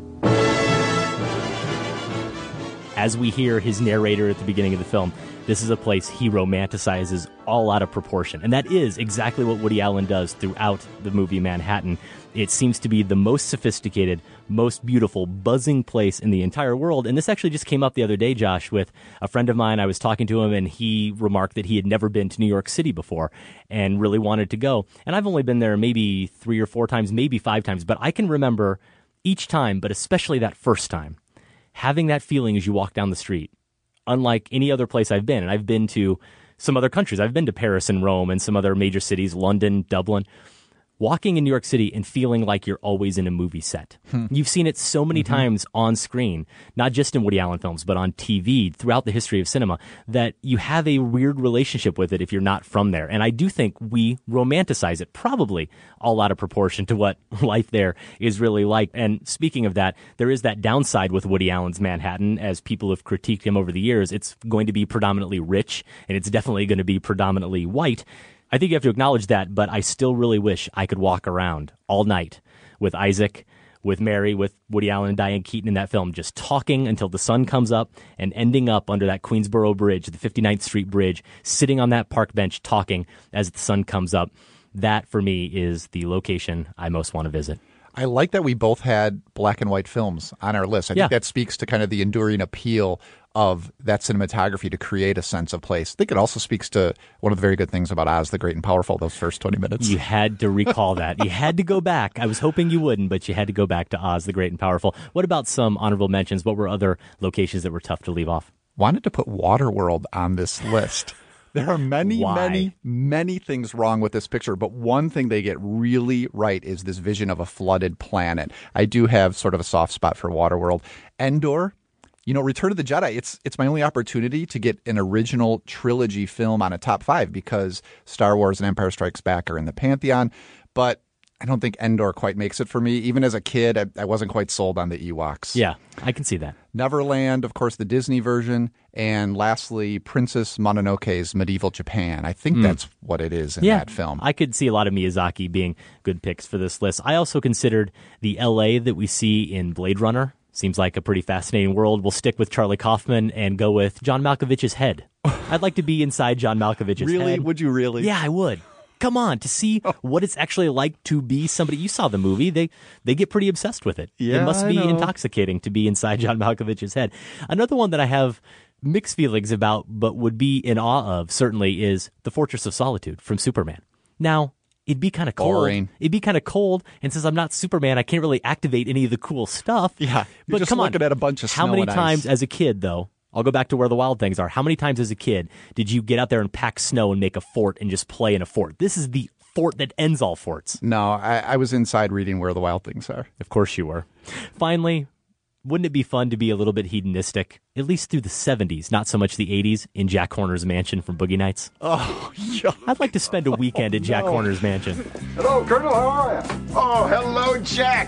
[SPEAKER 5] As we hear his narrator at the beginning of the film, this is a place he romanticizes all out of proportion. And that is exactly what Woody Allen does throughout the movie Manhattan. It seems to be the most sophisticated, most beautiful, buzzing place in the entire world. And this actually just came up the other day, Josh, with a friend of mine. I was talking to him, and he remarked that he had never been to New York City before and really wanted to go. And I've only been there maybe three or four times, maybe five times. But I can remember each time, but especially that first time, having that feeling as you walk down the street, unlike any other place I've been. And I've been to some other countries. I've been to Paris and Rome and some other major cities, London, Dublin. Walking in New York City and feeling like you're always in a movie set. Hmm. You've seen it so many mm-hmm. times on screen, not just in Woody Allen films, but on T V throughout the history of cinema, that you have a weird relationship with it if you're not from there. And I do think we romanticize it, probably all out of proportion to what life there is really like. And speaking of that, there is that downside with Woody Allen's Manhattan. As people have critiqued him over the years, it's going to be predominantly rich, and it's definitely going to be predominantly white. I think you have to acknowledge that, but I still really wish I could walk around all night with Isaac, with Mary, with Woody Allen and Diane Keaton in that film, just talking until the sun comes up and ending up under that Queensboro Bridge, the fifty-ninth Street Bridge, sitting on that park bench talking as the sun comes up. That, for me, is the location I most want to visit.
[SPEAKER 4] I like that we both had black and white films on our list. I
[SPEAKER 5] yeah.
[SPEAKER 4] think that speaks to kind of the enduring appeal of that cinematography to create a sense of place. I think it also speaks to one of the very good things about Oz the Great and Powerful, those first twenty minutes.
[SPEAKER 5] You had to recall that. You had to go back. I was hoping you wouldn't, but you had to go back to Oz the Great and Powerful. What about some honorable mentions? What were other locations that were tough to leave off?
[SPEAKER 4] Wanted to put Waterworld on this list. There are many,
[SPEAKER 5] Why?
[SPEAKER 4] many, many things wrong with this picture, but one thing they get really right is this vision of a flooded planet. I do have sort of a soft spot for Waterworld. Endor, you know, Return of the Jedi, it's it's my only opportunity to get an original trilogy film on a top five because Star Wars and Empire Strikes Back are in the Pantheon, but I don't think Endor quite makes it for me. Even as a kid, I, I wasn't quite sold on the Ewoks.
[SPEAKER 5] Yeah, I can see that.
[SPEAKER 4] Neverland, of course, the Disney version. And lastly, Princess Mononoke's Medieval Japan. I think mm. that's what it is in
[SPEAKER 5] yeah,
[SPEAKER 4] that film.
[SPEAKER 5] I could see a lot of Miyazaki being good picks for this list. I also considered the L A that we see in Blade Runner. Seems like a pretty fascinating world. We'll stick with Charlie Kaufman and go with John Malkovich's head. I'd like to be inside John Malkovich's
[SPEAKER 4] really?
[SPEAKER 5] head.
[SPEAKER 4] Really? Would you really?
[SPEAKER 5] Yeah, I would. Come on, to see what it's actually like to be somebody. You saw the movie. They they get pretty obsessed with it.
[SPEAKER 4] Yeah,
[SPEAKER 5] it must
[SPEAKER 4] I
[SPEAKER 5] be
[SPEAKER 4] know.
[SPEAKER 5] intoxicating to be inside John Malkovich's head. Another one that I have mixed feelings about, but would be in awe of, certainly, is The Fortress of Solitude from Superman. Now, it'd be kind of cold.
[SPEAKER 4] Boring.
[SPEAKER 5] It'd be kind of cold, and since I'm not Superman, I can't really activate any of the cool stuff.
[SPEAKER 4] Yeah, you're
[SPEAKER 5] but
[SPEAKER 4] just
[SPEAKER 5] come
[SPEAKER 4] looking
[SPEAKER 5] on.
[SPEAKER 4] at a bunch of
[SPEAKER 5] How
[SPEAKER 4] snow
[SPEAKER 5] many
[SPEAKER 4] and
[SPEAKER 5] times
[SPEAKER 4] ice.
[SPEAKER 5] as a kid, though, I'll go back to where the wild things are. How many times as a kid did you get out there and pack snow and make a fort and just play in a fort? This is the fort that ends all forts.
[SPEAKER 4] No, I, I was inside reading Where the Wild Things Are.
[SPEAKER 5] Of course you were. Finally, wouldn't it be fun to be a little bit hedonistic, at least through the seventies, not so much the eighties, in Jack Horner's mansion from Boogie Nights?
[SPEAKER 4] Oh, yeah.
[SPEAKER 5] I'd like to spend a weekend
[SPEAKER 4] oh,
[SPEAKER 5] at Jack
[SPEAKER 4] no.
[SPEAKER 5] Horner's mansion.
[SPEAKER 1] Hello, Colonel. How are you? Oh, hello, Jack.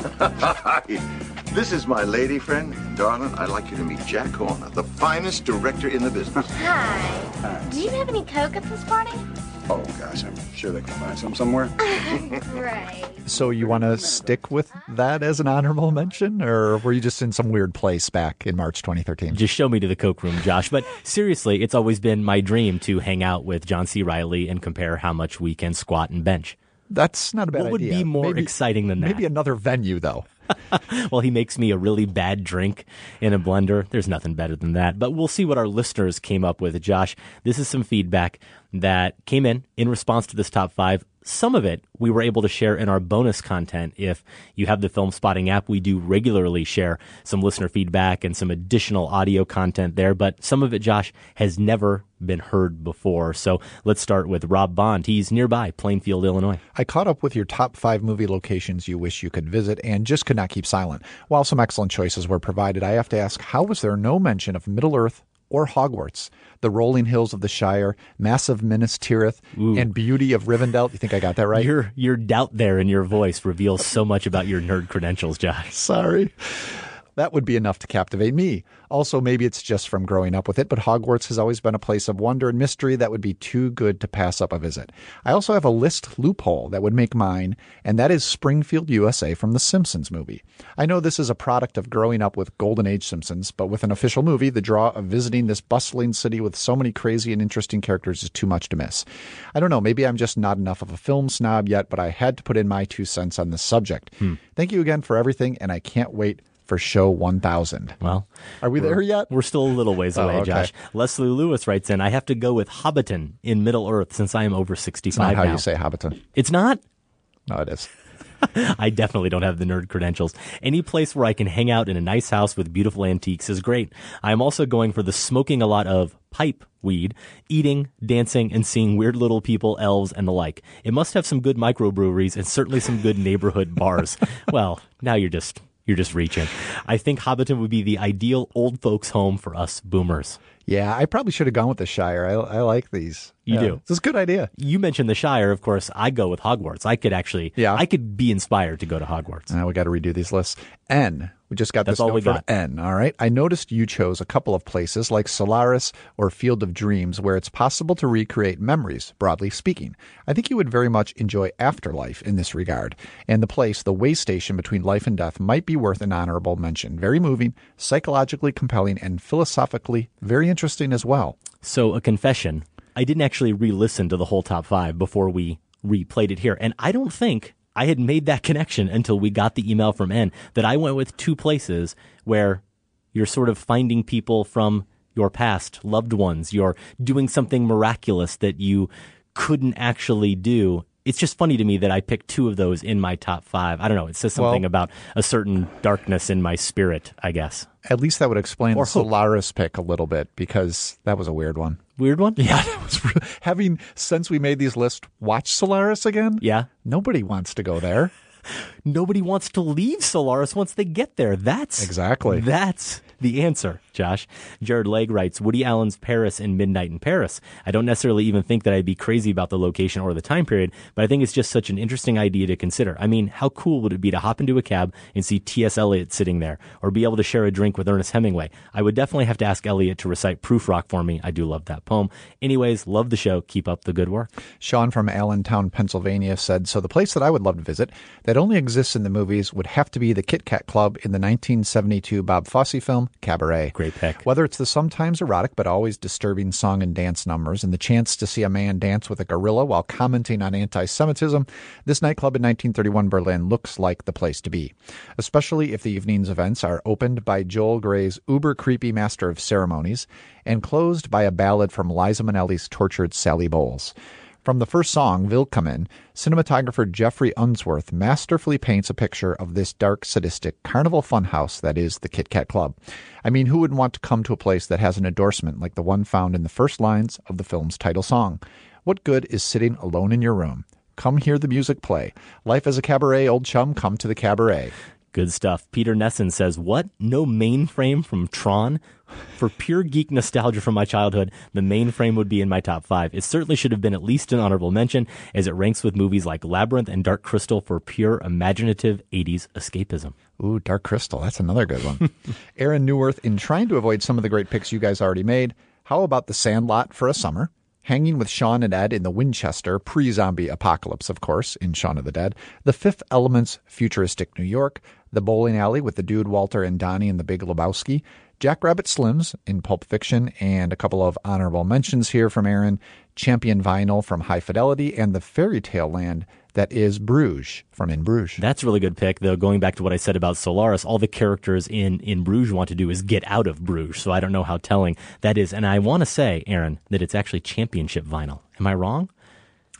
[SPEAKER 1] This is my lady friend, darling. I'd like you to meet Jack Horner, the finest director in the business.
[SPEAKER 22] Hi. Do you have any Coke at this party?
[SPEAKER 1] Oh, gosh, I'm sure they can find some somewhere.
[SPEAKER 22] Right.
[SPEAKER 4] So you want to stick with that as an honorable mention, or were you just in some weird place back in March twenty thirteen?
[SPEAKER 5] Just show me to the Coke room, Josh. But seriously, it's always been my dream to hang out with John C. Reilly and compare how much we can squat and bench.
[SPEAKER 4] That's not a bad
[SPEAKER 5] What would
[SPEAKER 4] idea.
[SPEAKER 5] be more
[SPEAKER 4] maybe,
[SPEAKER 5] exciting than that?
[SPEAKER 4] Maybe another venue, though.
[SPEAKER 5] Well, he makes me a really bad drink in a blender. There's nothing better than that. But we'll see what our listeners came up with. Josh, this is some feedback that came in in response to this top five. some of it we were able to share in our bonus content. If you have the Film Spotting app, we do regularly share some listener feedback and some additional audio content there. But some of it, Josh, has never been heard before. So let's start with Rob Bond. He's nearby, Plainfield, Illinois.
[SPEAKER 4] I caught up with your top five movie locations you wish you could visit and just could not keep silent. While some excellent choices were provided, I have to ask, how was there no mention of Middle-earth or Hogwarts, the rolling hills of the Shire, massive Minas Tirith,
[SPEAKER 5] Ooh.
[SPEAKER 4] and beauty of Rivendell? You think I got that right?
[SPEAKER 5] Your your doubt there in your voice reveals so much about your nerd credentials, Josh.
[SPEAKER 4] Sorry. That would be enough to captivate me. Also, maybe it's just from growing up with it, but Hogwarts has always been a place of wonder and mystery that would be too good to pass up a visit. I also have a list loophole that would make mine, and that is Springfield, U S A from the Simpsons movie. I know this is a product of growing up with Golden Age Simpsons, but with an official movie, the draw of visiting this bustling city with so many crazy and interesting characters is too much to miss. I don't know, maybe I'm just not enough of a film snob yet, but I had to put in my two cents on this subject.
[SPEAKER 5] Hmm.
[SPEAKER 4] Thank you again for everything, and I can't wait for show one thousand.
[SPEAKER 5] Well,
[SPEAKER 4] are we there yet?
[SPEAKER 5] We're still a little ways away,
[SPEAKER 4] oh, okay.
[SPEAKER 5] Josh. Leslie Lewis writes in, I have to go with Hobbiton in Middle Earth since I am over sixty-five
[SPEAKER 4] It's not how
[SPEAKER 5] now.
[SPEAKER 4] you say Hobbiton.
[SPEAKER 5] It's not?
[SPEAKER 4] No, it is.
[SPEAKER 5] I definitely don't have the nerd credentials. Any place where I can hang out in a nice house with beautiful antiques is great. I'm also going for the smoking a lot of pipe weed, eating, dancing, and seeing weird little people, elves, and the like. It must have some good microbreweries and certainly some good neighborhood bars. Well, now you're just... You're just reaching. I think Hobbiton would be the ideal old folks' home for us boomers.
[SPEAKER 4] Yeah, I probably should have gone with the Shire. I, I like these.
[SPEAKER 5] You
[SPEAKER 4] yeah,
[SPEAKER 5] do.
[SPEAKER 4] It's a good idea.
[SPEAKER 5] You mentioned the Shire. Of course, I go with Hogwarts. I could actually,
[SPEAKER 4] yeah.
[SPEAKER 5] I could be inspired to go to Hogwarts.
[SPEAKER 4] Now we got to redo these lists. N. We just got
[SPEAKER 5] That's
[SPEAKER 4] this
[SPEAKER 5] all
[SPEAKER 4] note
[SPEAKER 5] we
[SPEAKER 4] from
[SPEAKER 5] got.
[SPEAKER 4] N. All right. I noticed you chose a couple of places like Solaris or Field of Dreams where it's possible to recreate memories, broadly speaking. I think you would very much enjoy Afterlife in this regard. And the place, the way station between life and death, might be worth an honorable mention. Very moving, psychologically compelling, and philosophically very interesting as well.
[SPEAKER 5] So a confession, I didn't actually re-listen to the whole top five before we replayed it here. And I don't think I had made that connection until we got the email from N that I went with two places where you're sort of finding people from your past, loved ones. You're doing something miraculous that you couldn't actually do. It's just funny to me that I picked two of those in my top five. I don't know. It says something
[SPEAKER 4] well, about
[SPEAKER 5] a certain darkness in my spirit, I guess.
[SPEAKER 4] At least that would explain
[SPEAKER 5] or
[SPEAKER 4] the Solaris pick a little bit, because that was a weird one.
[SPEAKER 5] Weird one?
[SPEAKER 4] Yeah. That was re- having, since we made these lists, watch Solaris again?
[SPEAKER 5] Yeah.
[SPEAKER 4] Nobody wants to go there.
[SPEAKER 5] Nobody wants to leave Solaris once they get there. That's
[SPEAKER 4] exactly.
[SPEAKER 5] That's the answer, Josh. Jared Legg writes, Woody Allen's Paris and Midnight in Paris. I don't necessarily even think that I'd be crazy about the location or the time period, but I think it's just such an interesting idea to consider. I mean, how cool would it be to hop into a cab and see T S. Eliot sitting there, or be able to share a drink with Ernest Hemingway? I would definitely have to ask Eliot to recite Proof Rock for me. I do love that poem. Anyways, love the show. Keep up the good work.
[SPEAKER 4] Sean from Allentown, Pennsylvania said, so the place that I would love to visit that only exists in the movies would have to be the Kit Kat Club in the nineteen seventy-two Bob Fosse film Cabaret.
[SPEAKER 5] Great pick.
[SPEAKER 4] Whether it's the sometimes erotic but always disturbing song and dance numbers and the chance to see a man dance with a gorilla while commenting on anti-Semitism, this nightclub in nineteen thirty-one Berlin looks like the place to be, especially if the evening's events are opened by Joel Grey's uber-creepy master of ceremonies and closed by a ballad from Liza Minnelli's tortured Sally Bowles. From the first song, Willkommen, cinematographer Jeffrey Unsworth masterfully paints a picture of this dark, sadistic carnival funhouse that is the Kit Kat Club. I mean, who wouldn't want to come to a place that has an endorsement like the one found in the first lines of the film's title song? What good is sitting alone in your room? Come hear the music play. Life as a cabaret, old chum, come to the cabaret.
[SPEAKER 5] Good stuff. Peter Nesson says, what? No mainframe from Tron? For pure geek nostalgia from my childhood, the mainframe would be in my top five. It certainly should have been at least an honorable mention, as it ranks with movies like Labyrinth and Dark Crystal for pure imaginative eighties escapism.
[SPEAKER 4] Ooh, Dark Crystal. That's another good one. Aaron Newworth, in trying to avoid some of the great picks you guys already made, how about The Sandlot for a summer? Hanging with Shaun and Ed in the Winchester, pre-zombie apocalypse, of course, in Shaun of the Dead. The Fifth Element's futuristic New York. The bowling alley with the dude Walter and Donnie in The Big Lebowski. Jackrabbit Slims in Pulp Fiction, and a couple of honorable mentions here from Aaron. Champion Vinyl from High Fidelity, and the fairy tale land that is Bruges from In Bruges.
[SPEAKER 5] That's a really good pick, though. Going back to what I said about Solaris, all the characters in In Bruges want to do is get out of Bruges, so I don't know how telling that is. And I want to say, Aaron, that it's actually Championship Vinyl. Am I wrong?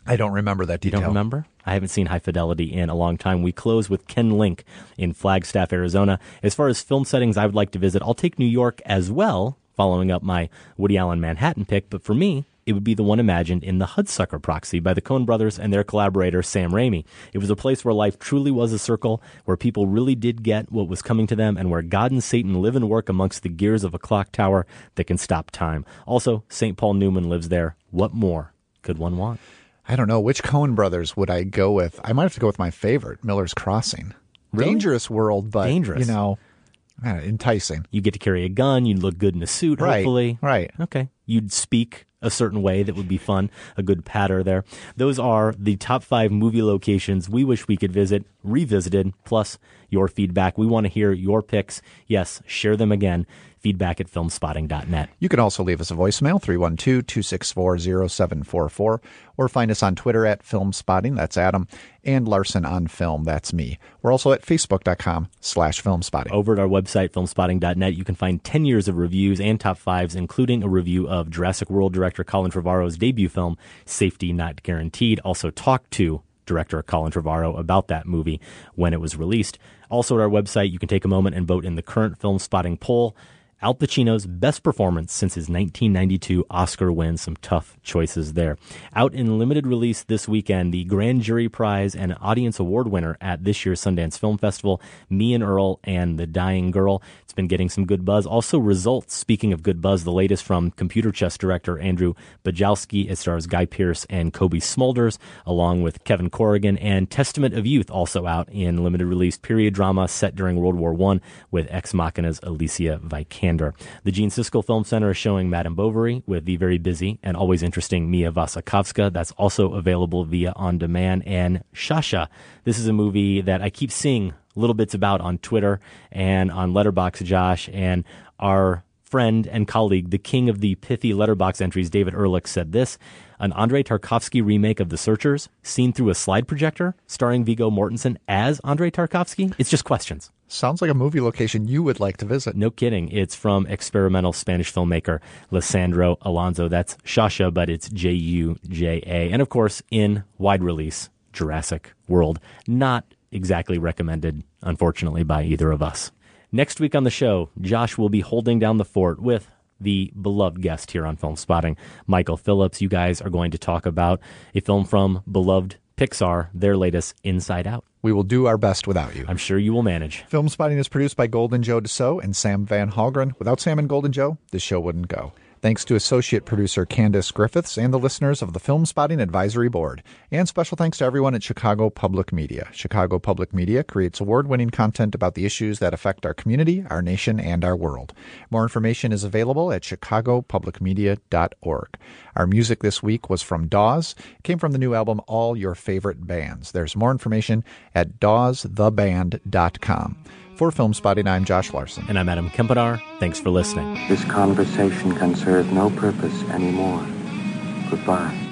[SPEAKER 4] I don't remember that detail.
[SPEAKER 5] You don't remember? I haven't seen High Fidelity in a long time. We close with Ken Link in Flagstaff, Arizona. As far as film settings I would like to visit, I'll take New York as well, following up my Woody Allen Manhattan pick. But for me, it would be the one imagined in The Hudsucker Proxy by the Coen brothers and their collaborator Sam Raimi. It was a place where life truly was a circle, where people really did get what was coming to them, and where God and Satan live and work amongst the gears of a clock tower that can stop time. Also, Saint Paul Newman lives there. What more could one want?
[SPEAKER 4] I don't know. Which Coen brothers would I go with? I might have to go with my favorite, Miller's Crossing.
[SPEAKER 5] Really?
[SPEAKER 4] Dangerous world, but,
[SPEAKER 5] Dangerous.
[SPEAKER 4] you know, uh, enticing.
[SPEAKER 5] You get to carry a gun. You'd look good in a suit,
[SPEAKER 4] Right,
[SPEAKER 5] hopefully.
[SPEAKER 4] right.
[SPEAKER 5] Okay. You'd speak a certain way that would be fun. A good patter there. Those are the top five movie locations we wish we could visit, revisited, plus your feedback. We want to hear your picks. Yes, share them again. Feedback at filmspotting dot net.
[SPEAKER 4] You can also leave us a voicemail, three one two, two six four, zero seven four four, or find us on Twitter at Filmspotting, that's Adam, and Larson on Film, that's me. We're also at facebook.com slash Filmspotting.
[SPEAKER 5] Over at our website, filmspotting dot net, you can find ten years of reviews and top fives, including a review of Jurassic World director Colin Trevorrow's debut film, Safety Not Guaranteed. Also talk to director Colin Trevorrow about that movie when it was released. Also at our website, you can take a moment and vote in the current Film Spotting poll. Al Pacino's best performance since his nineteen ninety-two Oscar win. Some tough choices there. Out in limited release this weekend, the Grand Jury Prize and Audience Award winner at this year's Sundance Film Festival, Me and Earl and the Dying Girl. It's been getting some good buzz. Also results, speaking of good buzz, the latest from Computer Chess director Andrew Bajowski. It stars Guy Pearce and Kobe Smulders, along with Kevin Corrigan, and Testament of Youth, also out in limited release period drama set during World War One with Ex Machina's Alicia Vikander. The Gene Siskel Film Center is showing Madame Bovary with the very busy and always interesting Mia Wasikowska. That's also available via On Demand. And Shasha, this is a movie that I keep seeing little bits about on Twitter and on Letterboxd, Josh, and our friend and colleague, the king of the pithy Letterboxd entries, David Ehrlich, said this: an Andrei Tarkovsky remake of The Searchers, seen through a slide projector, starring Viggo Mortensen as Andrei Tarkovsky? It's just questions.
[SPEAKER 4] Sounds like a movie location you would like to visit.
[SPEAKER 5] No kidding. It's from experimental Spanish filmmaker Lisandro Alonso. That's Shasha, but it's J U J A. And of course, in wide release, Jurassic World. Not exactly recommended, unfortunately, by either of us. Next week on the show, Josh will be holding down the fort with the beloved guest here on Film Spotting, Michael Phillips. You guys are going to talk about a film from beloved Pixar, their latest Inside Out.
[SPEAKER 4] We will do our best without you.
[SPEAKER 5] I'm sure you will manage.
[SPEAKER 4] Film Spotting is produced by Golden Joe Dassault and Sam Van Halgren. Without Sam and Golden Joe, this show wouldn't go. Thanks to associate producer Candace Griffiths and the listeners of the Film Spotting Advisory Board. And special thanks to everyone at Chicago Public Media. Chicago Public Media creates award-winning content about the issues that affect our community, our nation, and our world. More information is available at chicago public media dot org. Our music this week was from Dawes. It came from the new album All Your Favorite Bands. There's more information at dawes the band dot com. For Film Spotting, I'm Josh Larson.
[SPEAKER 5] And I'm Adam Kempenar. Thanks for listening.
[SPEAKER 7] This conversation can serve no purpose anymore. Goodbye.